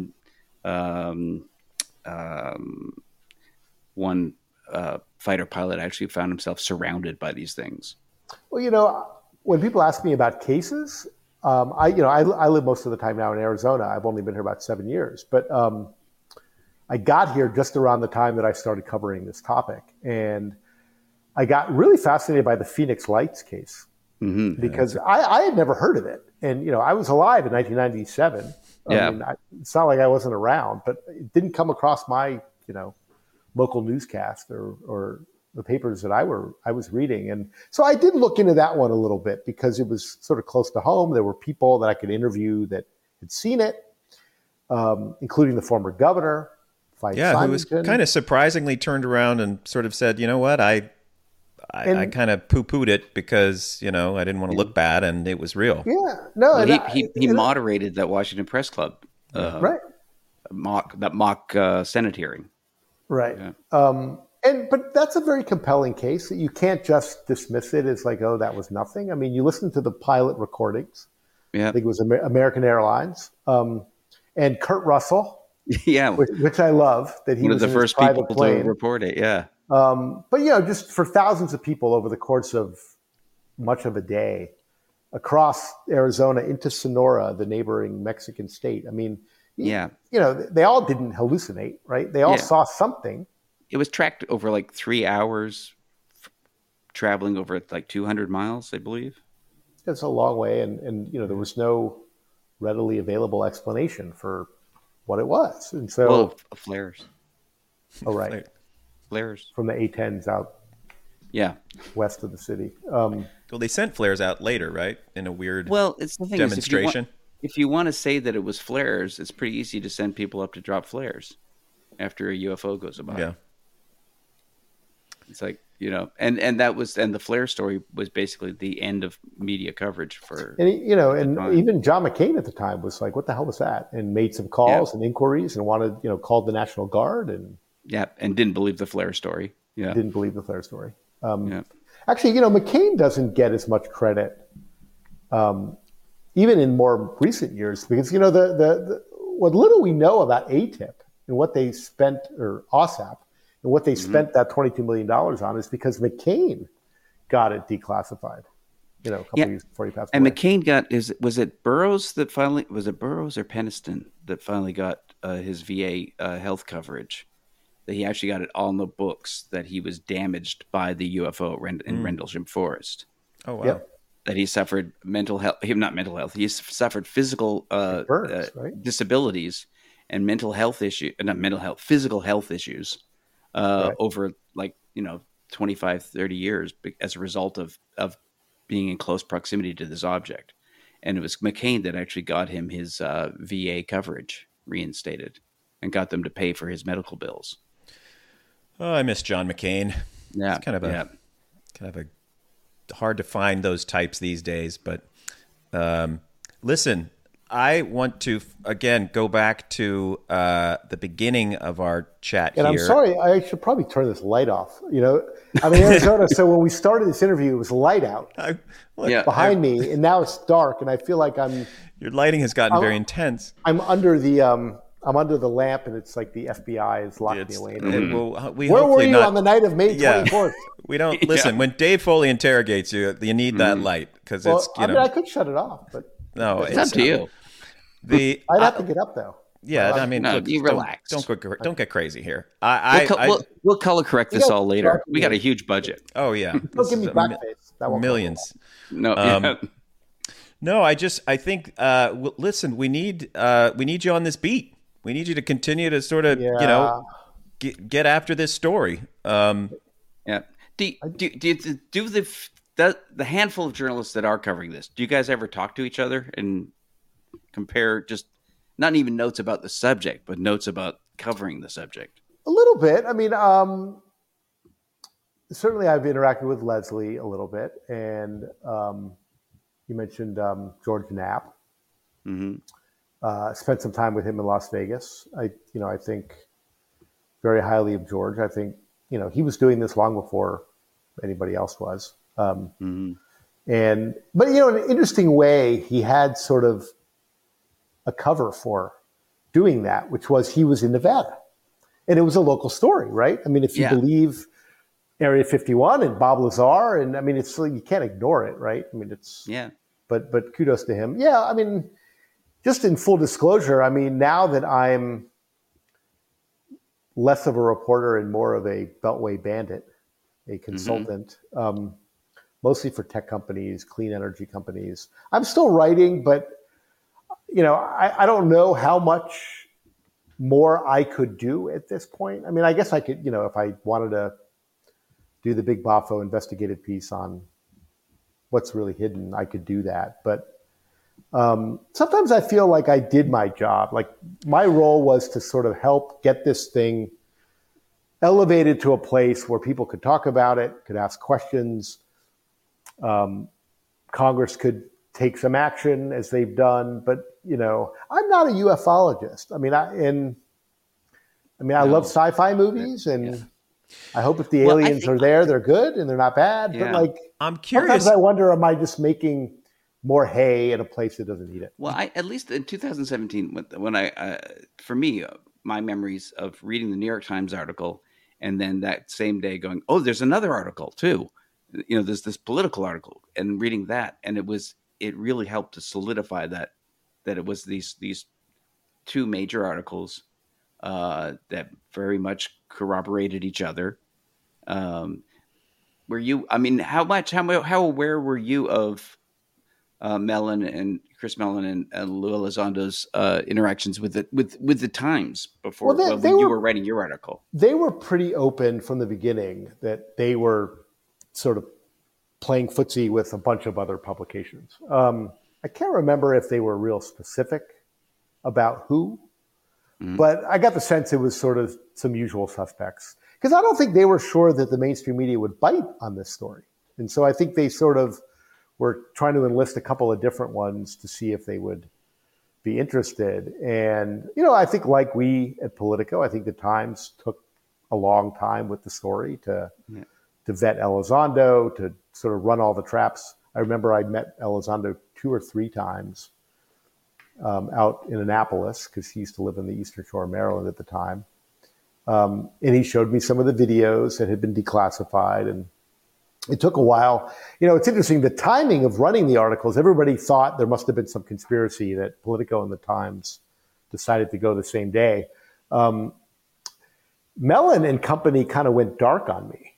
fighter pilot actually found himself surrounded by these things. Well, when people ask me about cases, I live most of the time now in Arizona. I've only been here about 7 years, but I got here just around the time that I started covering this topic, and I got really fascinated by the Phoenix Lights case because I had never heard of it. And, I was alive in 1997. Yeah. I mean, it's not like I wasn't around, but it didn't come across my, local newscast or the papers that I was reading. And so I did look into that one a little bit because it was sort of close to home. There were people that I could interview that had seen it, including the former governor, Clyde Simonton. Who was kind of surprisingly turned around and sort of said, you know what, I kind of poo-pooed it because, I didn't want to look bad, and it was real. Yeah. No, well, he moderated that Washington Press Club right. mock Senate hearing. Right. Yeah. But that's a very compelling case that you can't just dismiss it as like, oh, that was nothing. I mean, you listen to the pilot recordings. Yeah. I think it was American Airlines and Kurt Russell. Yeah. Which I love that he was one of the first people to report it. Yeah. But, just for thousands of people over the course of much of a day across Arizona into Sonora, the neighboring Mexican state. I mean, they all didn't hallucinate, right? They all saw something. It was tracked over like 3 hours, traveling over like 200 miles, I believe. It's a long way. And there was no readily available explanation for what it was. And so flares. Oh, right. Flares from the A-10s out Yeah. west of the city. Well, they sent flares out later, right? In a weird Well, it's the thing demonstration. if you want to say that it was flares, it's pretty easy to send people up to drop flares after a UFO goes by. Yeah. It's like, and that was, and the flare story was basically the end of media coverage for, And and time. even John McCain at the time was like, "What the hell was that?" And made some calls and inquiries and wanted, called the National Guard and and didn't believe the flare story. Yeah. didn't believe the flare story. Yeah. Actually, McCain doesn't get as much credit, even in more recent years, because the what little we know about ATIP and what they spent, or OSAP, and what they spent that $22 million on is because McCain got it declassified, a couple of years before he passed And away. McCain was it Burroughs that finally, was it Burroughs or Peniston that finally got his VA health coverage? That he actually got it all in the books that he was damaged by the UFO in Rendlesham Forest. Oh, wow. Yep. That he suffered not mental health. He suffered physical Burns, right? disabilities and physical health issues over 25, 30 years as a result of being in close proximity to this object. And it was McCain that actually got him his VA coverage reinstated and got them to pay for his medical bills. Oh, I miss John McCain. Yeah. It's kind of a hard to find those types these days. But listen, I want to again go back to the beginning of our chat And here. I'm sorry, I should probably turn this light off. I'm in Arizona, so when we started this interview, it was light out behind me, and now it's dark, and I feel like your lighting has gotten very intense. I'm under the lamp, and it's like the FBI is locked me away. Where were you on the night of May 24th? We don't listen. When Dave Foley interrogates you, you need that light because it's I could shut it off, but no, it's up to you. I'd have to get up though. Yeah, I mean, look, you relax. Don't get crazy here. We'll color correct this all later. We got a huge budget. Oh yeah, Don't give me blackface. That won't millions. No, No, I think. Listen, we need you on this beat. We need you to continue to sort of get after this story. Yeah. Do the handful of journalists that are covering this? Do you guys ever talk to each other and compare, just not even notes about the subject, but notes about covering the subject? A little bit. I mean, certainly I've interacted with Leslie a little bit, and you mentioned George Knapp. Spent some time with him in Las Vegas. I think very highly of George. I think he was doing this long before anybody else was. But in an interesting way, he had sort of a cover for doing that, which was he was in Nevada, and it was a local story, right? I mean, if you believe Area 51 and Bob Lazar, and I mean, it's like, you can't ignore it, right? I mean, but kudos to him. Yeah, I mean, just in full disclosure, I mean, now that I'm less of a reporter and more of a Beltway bandit, a consultant, mostly for tech companies, clean energy companies, I'm still writing, but I don't know how much more I could do at this point. I mean, I guess I could, if I wanted to do the Big Bafo investigative piece on what's really hidden, I could do that. But sometimes I feel like I did my job. Like my role was to sort of help get this thing elevated to a place where people could talk about it, could ask questions. Congress could take some action as they've done, but I'm not a ufologist. I mean, I love sci-fi movies, and I hope if the aliens are there, they're good and they're not bad. Yeah. But I'm curious. Sometimes I wonder, am I just making more hay in a place that doesn't need it? Well, at least in 2017, when for me, my memories of reading the New York Times article, and then that same day going, oh, there's another article too. There's this political article, and reading that, and it really helped to solidify that it was these two major articles that very much corroborated each other. Were you? I mean, how aware were you of Chris Mellon and Lou Elizondo's interactions with the Times before when you were writing your article? They were pretty open from the beginning that they were sort of playing footsie with a bunch of other publications. I can't remember if they were real specific about who, but I got the sense it was sort of some usual suspects. Because I don't think they were sure that the mainstream media would bite on this story. And so I think they sort of were trying to enlist a couple of different ones to see if they would be interested. And, I think like we at Politico, I think the Times took a long time with the story to vet Elizondo, to sort of run all the traps. I remember I met Elizondo 2 or 3 times out in Annapolis, because he used to live in the Eastern Shore of Maryland at the time. And he showed me some of the videos that had been declassified, and it took a while. It's interesting, the timing of running the articles, everybody thought there must have been some conspiracy that Politico and the Times decided to go the same day. Mellon and company kind of went dark on me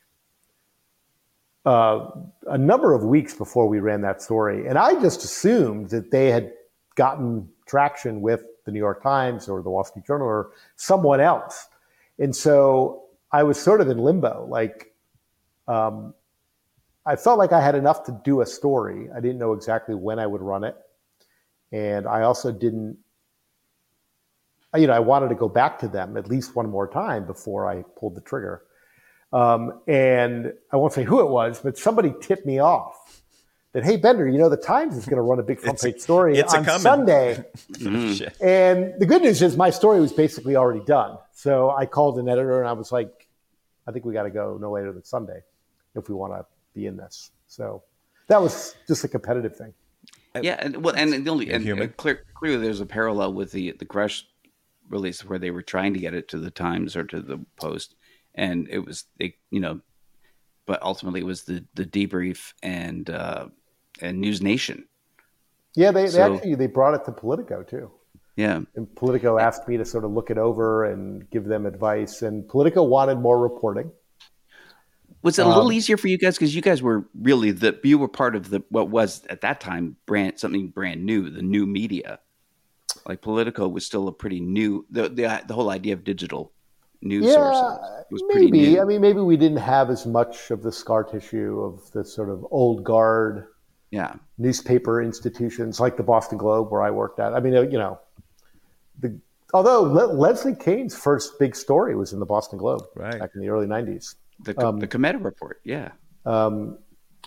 a number of weeks before we ran that story. And I just assumed that they had gotten traction with the New York Times or the Wall Street Journal or someone else. And so I was sort of in limbo. I felt like I had enough to do a story. I didn't know exactly when I would run it. And I also didn't, I wanted to go back to them at least one more time before I pulled the trigger. And I won't say who it was, but somebody tipped me off that, hey, Bender, the Times is going to run a big front page story on Sunday. And the good news is my story was basically already done. So I called an editor and I was like, I think we got to go no later than Sunday if we want to be in this. So that was just a competitive thing. Yeah. And clearly there's a parallel with the Grush release where they were trying to get it to the Times or to the Post. And it was, but ultimately it was the Debrief and News Nation. Yeah, they brought it to Politico too. Yeah. And Politico asked me to sort of look it over and give them advice. And Politico wanted more reporting. Was it a little easier for you guys? Because you guys were really you were part of what was at that time something brand new, the new media. Like Politico was still a pretty new, the whole idea of digital news sources was pretty new. I mean, maybe we didn't have as much of the scar tissue of the sort of old guard newspaper institutions like the Boston Globe, where I worked at. I mean, although Leslie Kean's first big story was in the Boston Globe back in the early 90s. The Cometa report, yeah. But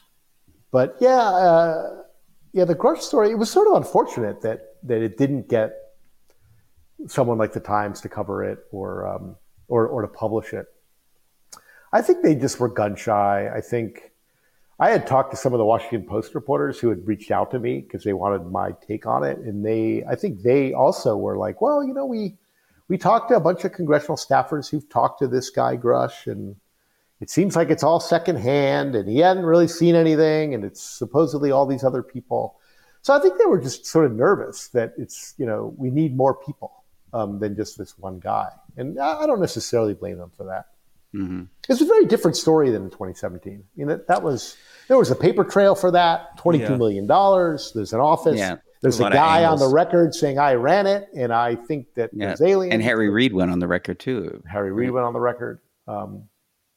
the Grush story, it was sort of unfortunate that it didn't get someone like the Times to cover it or to publish it. I think they just were gun shy. I think I had talked to some of the Washington Post reporters who had reached out to me because they wanted my take on it. And I think they also were like, well, we talked to a bunch of congressional staffers who've talked to this guy Grush, and it seems like it's all secondhand and he hadn't really seen anything. And it's supposedly all these other people. So I think they were just sort of nervous that it's, we need more people than just this one guy. And I don't necessarily blame them for that. Mm-hmm. It's a very different story than in 2017. There was a paper trail for that, $22 million. There's an office. Yeah. There's a guy on the record saying I ran it, and I think that there's aliens. And Harry Reid went on the record too. Harry Reid went on the record. And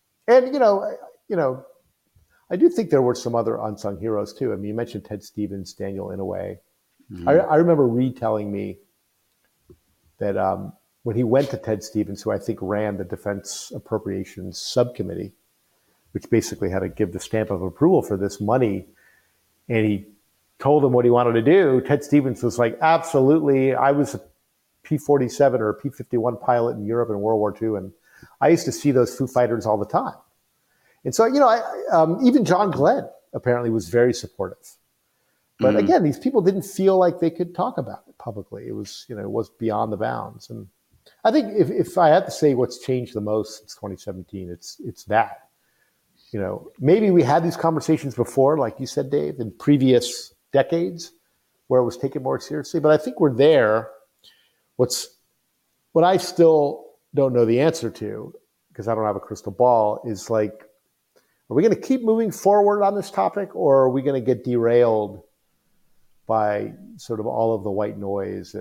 I do think there were some other unsung heroes too. I mean, you mentioned Ted Stevens, Daniel Inouye. Mm-hmm. I remember Reid telling me that when he went to Ted Stevens, who I think ran the Defense Appropriations Subcommittee, which basically had to give the stamp of approval for this money, and he told him what he wanted to do, Ted Stevens was like, absolutely. I was a P-47 or a P-51 pilot in Europe in World War II, and I used to see those Foo Fighters all the time. And so, even John Glenn apparently was very supportive. But again, these people didn't feel like they could talk about it publicly. It was, it was beyond the bounds. And I think if I had to say what's changed the most since 2017, it's that. Maybe we had these conversations before, like you said, Dave, in previous decades where it was taken more seriously. But I think we're there. What I still don't know the answer to, because I don't have a crystal ball, is like, are we going to keep moving forward on this topic, or are we going to get derailed by sort of all of the white noise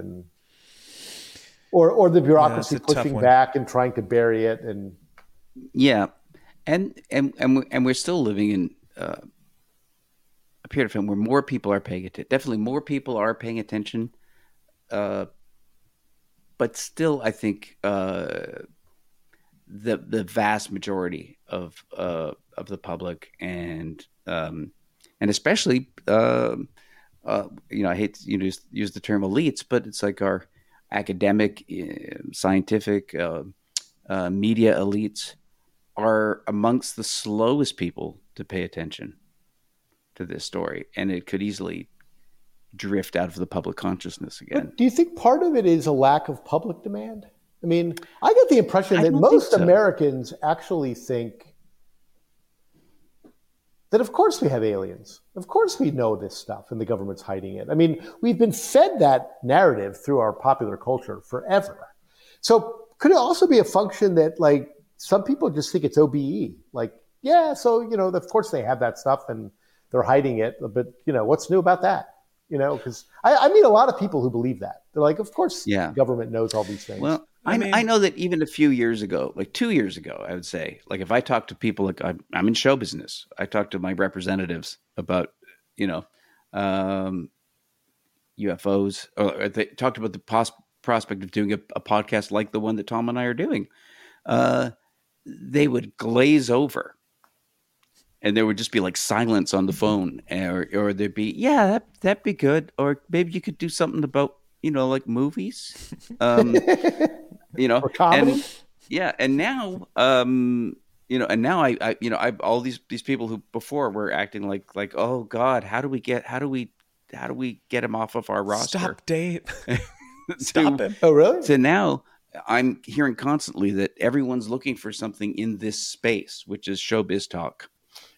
or the bureaucracy pushing back and trying to bury it? And and we're still living a period of time where more people are paying attention. Definitely more people are paying attention. But still, I think the vast majority of the public and especially I hate to use the term elites, but it's like our academic, scientific, media elites are amongst the slowest people to pay attention to this story, and it could easily drift out of the public consciousness again. But do you think part of it is a lack of public demand? I mean, I get the impression that most Americans actually think that of course we have aliens. Of course we know this stuff and the government's hiding it. I mean, we've been fed that narrative through our popular culture forever. So could it also be a function that like some people just think it's OBE? Like, yeah, so, of course they have that stuff and they're hiding it, but, what's new about that? Because I meet a lot of people who believe that. They're like, of course the government knows all these things. Well, I know that even a few years ago, like 2 years ago, I would say, like if I talk to people, like I'm in show business, I talk to my representatives about, UFOs, or they talked about the prospect of doing a podcast like the one that Tom and I are doing. They would glaze over. And there would just be like silence on the phone, or there'd be, that'd be good, or maybe you could do something about, like movies, or comedy. And now, and now I all these people who before were acting like, oh God, how do we get him off of our roster? Stop, Dave. Stop him. Oh, really? So now I'm hearing constantly that everyone's looking for something in this space, which is showbiz talk.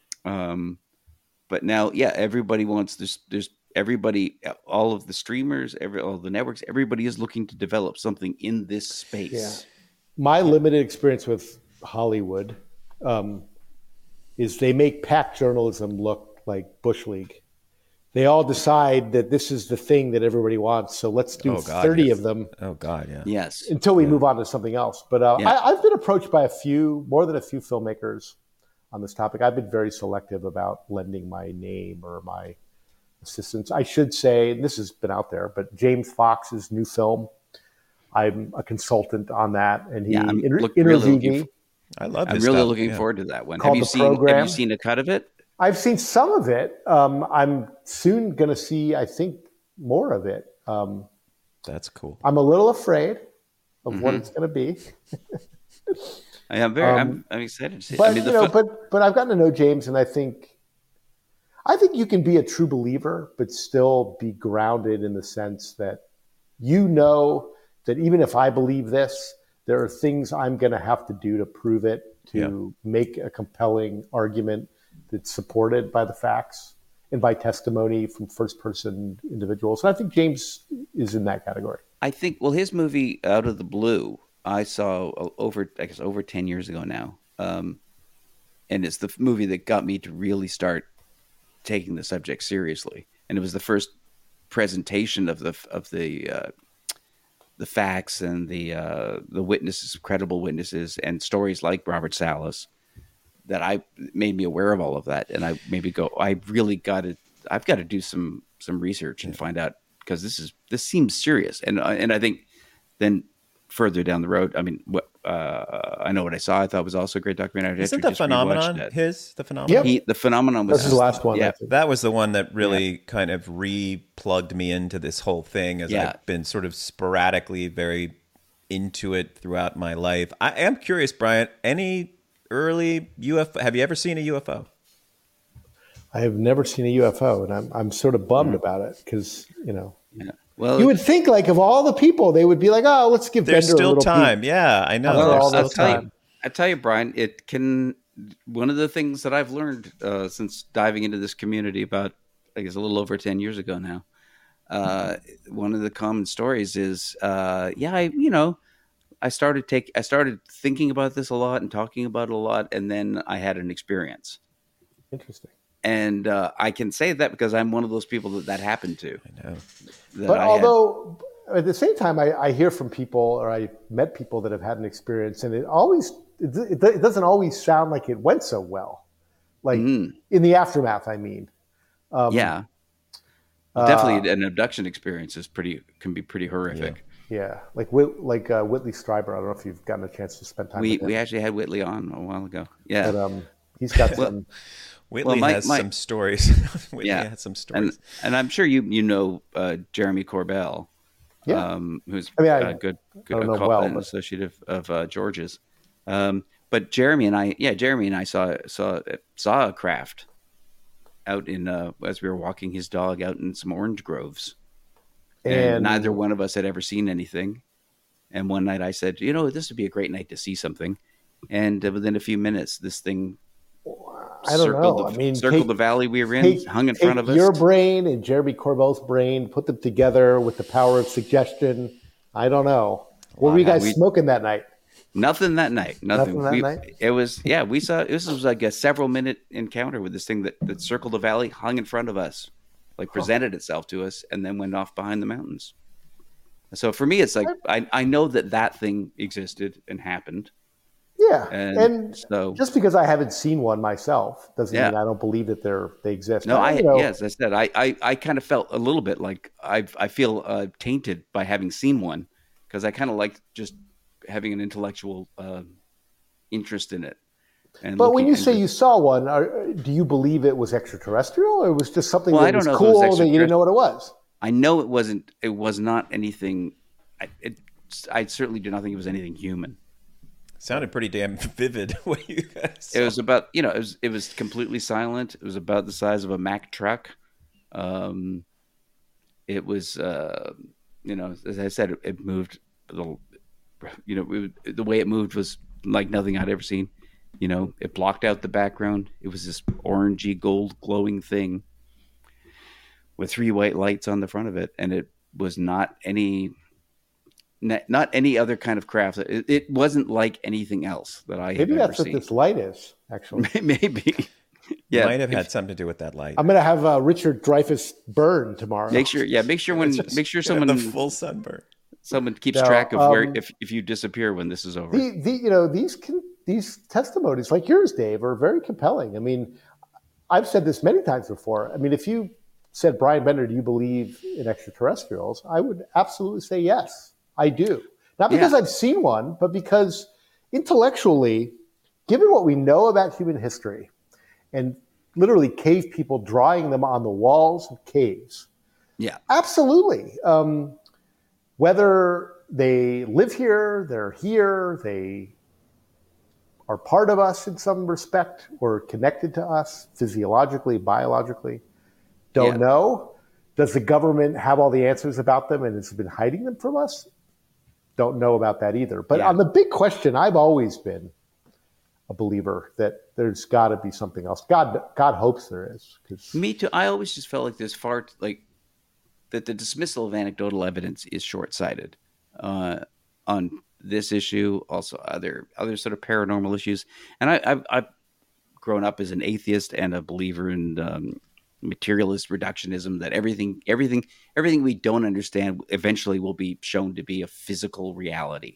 But now, everybody wants this. There's everybody, all of the streamers, all the networks, everybody is looking to develop something in this space. Yeah. My limited experience with Hollywood is they make PAC journalism look like Bush League. They all decide that this is the thing that everybody wants, so let's do 30 of them. Oh God, yeah. Yes. Until we move on to something else. But I've been approached by more than a few filmmakers on this topic. I've been very selective about lending my name or my assistance. I should say, and this has been out there, but James Fox's new film, I'm a consultant on that, and he interviewed me. I love I'm this really stuff. looking forward to that one. Called Have you seen a cut of it? I've seen some of it. I'm soon going to see, I think, more of it. That's cool. I'm a little afraid of what it's going to be. I'm excited to see it. But I've gotten to know James, and I think you can be a true believer, but still be grounded in the sense that that even if I believe this, there are things I'm going to have to do to prove it, to make a compelling argument that's supported by the facts and by testimony from first-person individuals. And I think James is in that category. I think, his movie Out of the Blue, I saw over 10 years ago now. And it's the movie that got me to really start taking the subject seriously. And it was the first presentation of the facts and the witnesses, credible witnesses, and stories like Robert Salas that made me aware of all of that. And I've got to do some research and find out, because this seems serious. And I think then further down the road, I mean, I Know What I Saw, I thought was also a great documentary. Isn't The Phenomenon The Phenomenon? Yep. The Phenomenon was his last one. Yeah. That was the one that really kind of re-plugged me into this whole thing, as I've been sort of sporadically very into it throughout my life. I am curious, Brian, any early UFO, have you ever seen a UFO? I have never seen a UFO, and I'm sort of bummed about it, because, Yeah. Well, you would think, like, of all the people, they would be like, oh, let's give there's Bender still a little time. peek. Yeah, I know. I tell you, Brian, one of the things that I've learned since diving into this community about, I guess, a little over 10 years ago now, one of the common stories is, I started thinking about this a lot and talking about it a lot, and then I had an experience. Interesting. And I can say that because I'm one of those people that happened to. I know. But although at the same time, I hear from people, or I met people that have had an experience, and it doesn't always sound like it went so well. like in the aftermath. I mean, yeah, definitely an abduction experience can be pretty horrific. Yeah, like Whitley Strieber. I don't know if you've gotten a chance to spend time with him. We actually had Whitley on a while ago. Yeah, but he's got some. Whitley has some stories. Whitley has some stories, and I'm sure you know Jeremy Corbell, who's a good associate of George's. But Jeremy and I saw a craft out in as we were walking his dog out in some orange groves, and neither one of us had ever seen anything. And one night I said, this would be a great night to see something, and within a few minutes, this thing. I don't know. Circled the valley we were in, hung in front of us. Your brain and Jeremy Corbell's brain, put them together with the power of suggestion. I don't know. What were you guys smoking that night? Nothing that night. Nothing. It was we saw. This was like a several minute encounter with this thing that circled the valley, hung in front of us, like presented itself to us, and then went off behind the mountains. So for me, it's like I know that thing existed and happened. Yeah, and so just because I haven't seen one myself doesn't mean I don't believe that they exist. No, as I said, I kind of felt a little bit like I feel tainted by having seen one, because I kind of like just having an intellectual interest in it. But when you say you saw one, do you believe it was extraterrestrial, or it was just something that was cool that you didn't know what it was? I know it wasn't. It was not anything. I certainly do not think it was anything human. Sounded pretty damn vivid what you guys saw. It was about, it was completely silent. It was about the size of a Mack truck. It was, as I said, it moved a little, the way it moved was like nothing I'd ever seen. It blocked out the background. It was this orangey gold glowing thing with 3 white lights on the front of it. And it was not any other kind of craft. It wasn't like anything else that I have ever seen. Maybe that's what this light is, actually. Maybe. Yeah, might have had something to do with that light. I'm going to have Richard Dreyfuss burn tomorrow. Make sure someone the full sunburn. Someone keeps track of where if you disappear when this is over. These testimonies like yours, Dave, are very compelling. I mean, I've said this many times before. I mean, if you said, Brian Bender, do you believe in extraterrestrials? I would absolutely say yes. I do. Not because I've seen one, but because intellectually, given what we know about human history, and literally cave people drawing them on the walls of caves. Yeah. Absolutely. Whether they live here, they are part of us in some respect, or connected to us physiologically, biologically, don't know. Does the government have all the answers about them and has been hiding them from us? Don't know about that either. But on the big question, I've always been a believer that there's got to be something else. God hopes there is. Me too. I always just felt like there's that the dismissal of anecdotal evidence is short-sighted on this issue, also other sort of paranormal issues. And I've grown up as an atheist and a believer in materialist reductionism, that everything we don't understand eventually will be shown to be a physical reality.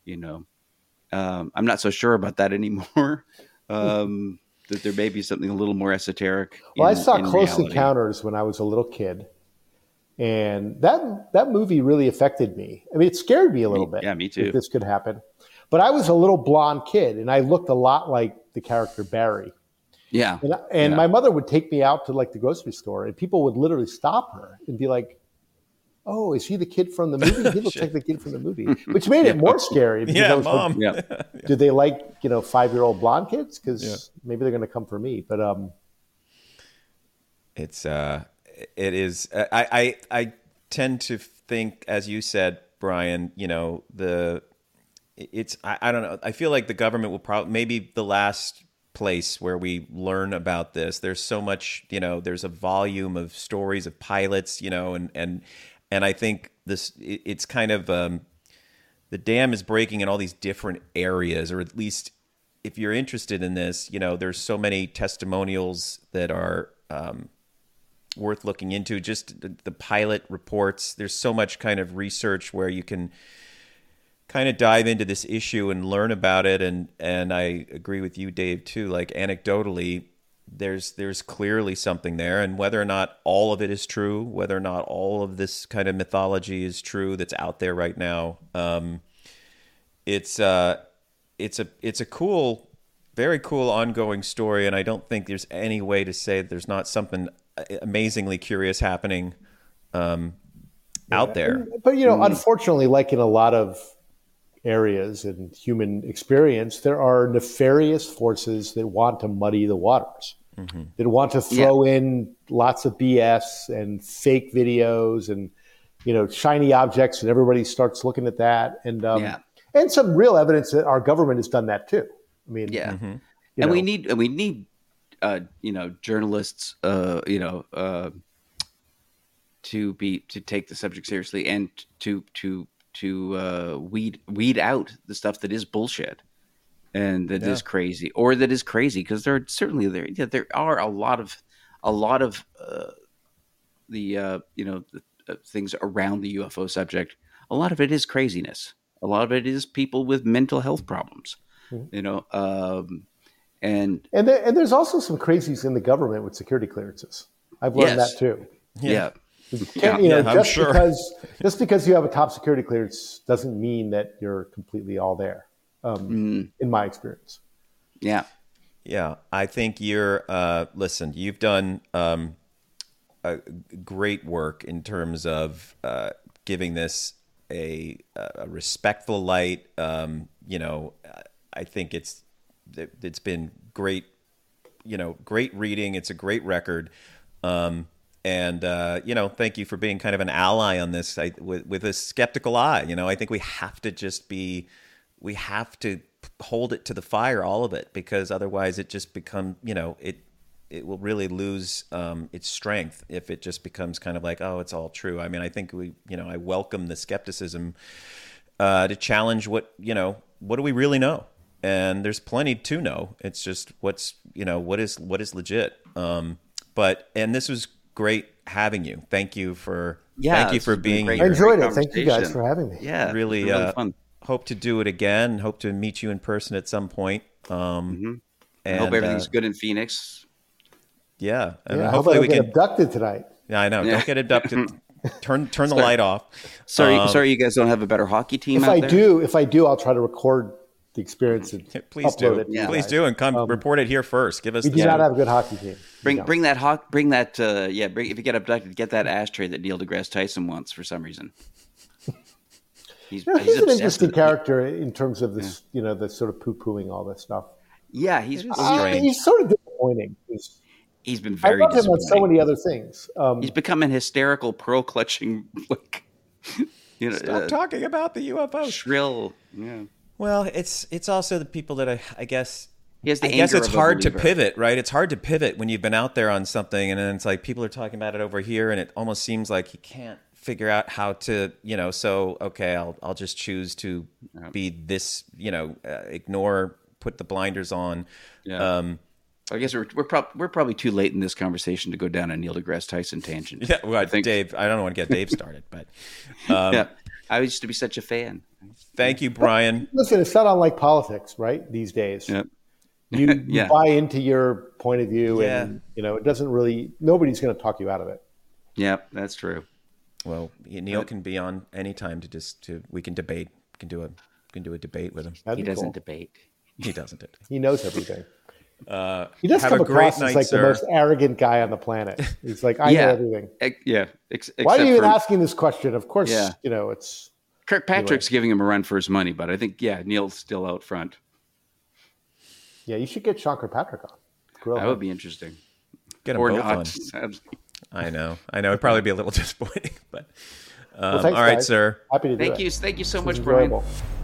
I'm not so sure about that anymore. That there may be something a little more esoteric. Well, I saw Close Encounters when I was a little kid, and that movie really affected me. I mean, it scared me a little bit. Yeah, me too. That this could happen. But I was a little blonde kid, and I looked a lot like the character Barry. Yeah. And my mother would take me out to like the grocery store, and people would literally stop her and be like, "Oh, is he the kid from the movie? He looks like the kid from the movie," which made it more scary. Yeah, Mom. Do they like 5-year-old blonde kids? Because maybe they're going to come for me. But it is. I tend to think, as you said, Brian. I don't know. I feel like the government will probably maybe the last place where we learn about this. There's so much, there's a volume of stories of pilots, and I think it's kind of the dam is breaking in all these different areas, or at least if you're interested in this, there's so many testimonials that are worth looking into. Just the pilot reports. There's so much kind of research where you can kind of dive into this issue and learn about it. And I agree with you, Dave, too. Like anecdotally, there's clearly something there, and whether or not all of it is true, whether or not all of this kind of mythology is true that's out there right now, it's a cool, very cool ongoing story, and I don't think there's any way to say that there's not something amazingly curious happening out there. But unfortunately, like in a lot of areas in human experience, there are nefarious forces that want to muddy the waters, that want to throw in lots of BS and fake videos and shiny objects, and everybody starts looking at that, and some real evidence that our government has done that too. I mean, and we need journalists, to take the subject seriously and to weed out the stuff that is bullshit and that is crazy, or that is crazy, because there are a lot of the things around the UFO subject. A lot of it is craziness. A lot of it is people with mental health problems. And there's also some crazies in the government with security clearances. I've learned that too. I'm sure. Just because you have a top security clearance doesn't mean that you're completely all there. In my experience. Yeah. I think you've done a great work in terms of giving this a respectful light. I think it's been great. Great reading. It's a great record. And thank you for being kind of an ally on this with a skeptical eye. I think we have to hold it to the fire, all of it, because otherwise it just becomes, it will really lose its strength if it just becomes kind of like, oh, it's all true. I mean, I think I welcome the skepticism to challenge what do we really know? And there's plenty to know. It's just what is legit. And this was great having you. Thank you for being here. I enjoyed it. Thank you guys for having me. Yeah, really fun. Hope to do it again. Hope to meet you in person at some point. And I hope everything's good in Phoenix. Yeah, and hopefully we get abducted tonight. Yeah, I know. Don't get abducted. Turn the light off. Sorry, you guys don't have a better hockey team. If I do, I'll try to record the experience and please do. Please do, and come report it here first. Give us. We do not have a good hockey team. Bring that if you get abducted, get that ashtray that Neil deGrasse Tyson wants for some reason. He's an interesting character in terms of this, the sort of poo-pooing all this stuff. Yeah, he's strange. He's sort of disappointing. He's been very. I love him on so many other things. He's become an hysterical, pearl-clutching, Stop talking about the UFO. Shrill. Yeah. Well, it's also the people that I guess. I guess it's hard to pivot, right? It's hard to pivot when you've been out there on something, and then it's like people are talking about it over here, and it almost seems like you can't figure out how to, so okay, I'll just choose to be this, ignore, put the blinders on. Yeah. I guess we're probably too late in this conversation to go down a Neil deGrasse Tyson tangent. Yeah, well, I think Dave. I don't want to get Dave started, but I used to be such a fan. Thank you, Brian. Listen, it's not unlike politics, right? These days, you buy into your point of view, and it doesn't really. Nobody's going to talk you out of it. Yeah, that's true. Well, Neil can be on anytime we can debate. We can do a debate with him. He doesn't debate. He doesn't. He knows everything. He does come across as like the most arrogant guy on the planet. He's like, I know everything. Why are you even asking this question? Of course, it's Kirkpatrick's giving him a run for his money, but I think Neil's still out front. Yeah, you should get Sean Kirkpatrick on. That would be interesting. Get them both on. Sadly. I know. It'd probably be a little disappointing, but thanks, all right, guys. sir. Happy to do it. Thank you so much, Brian.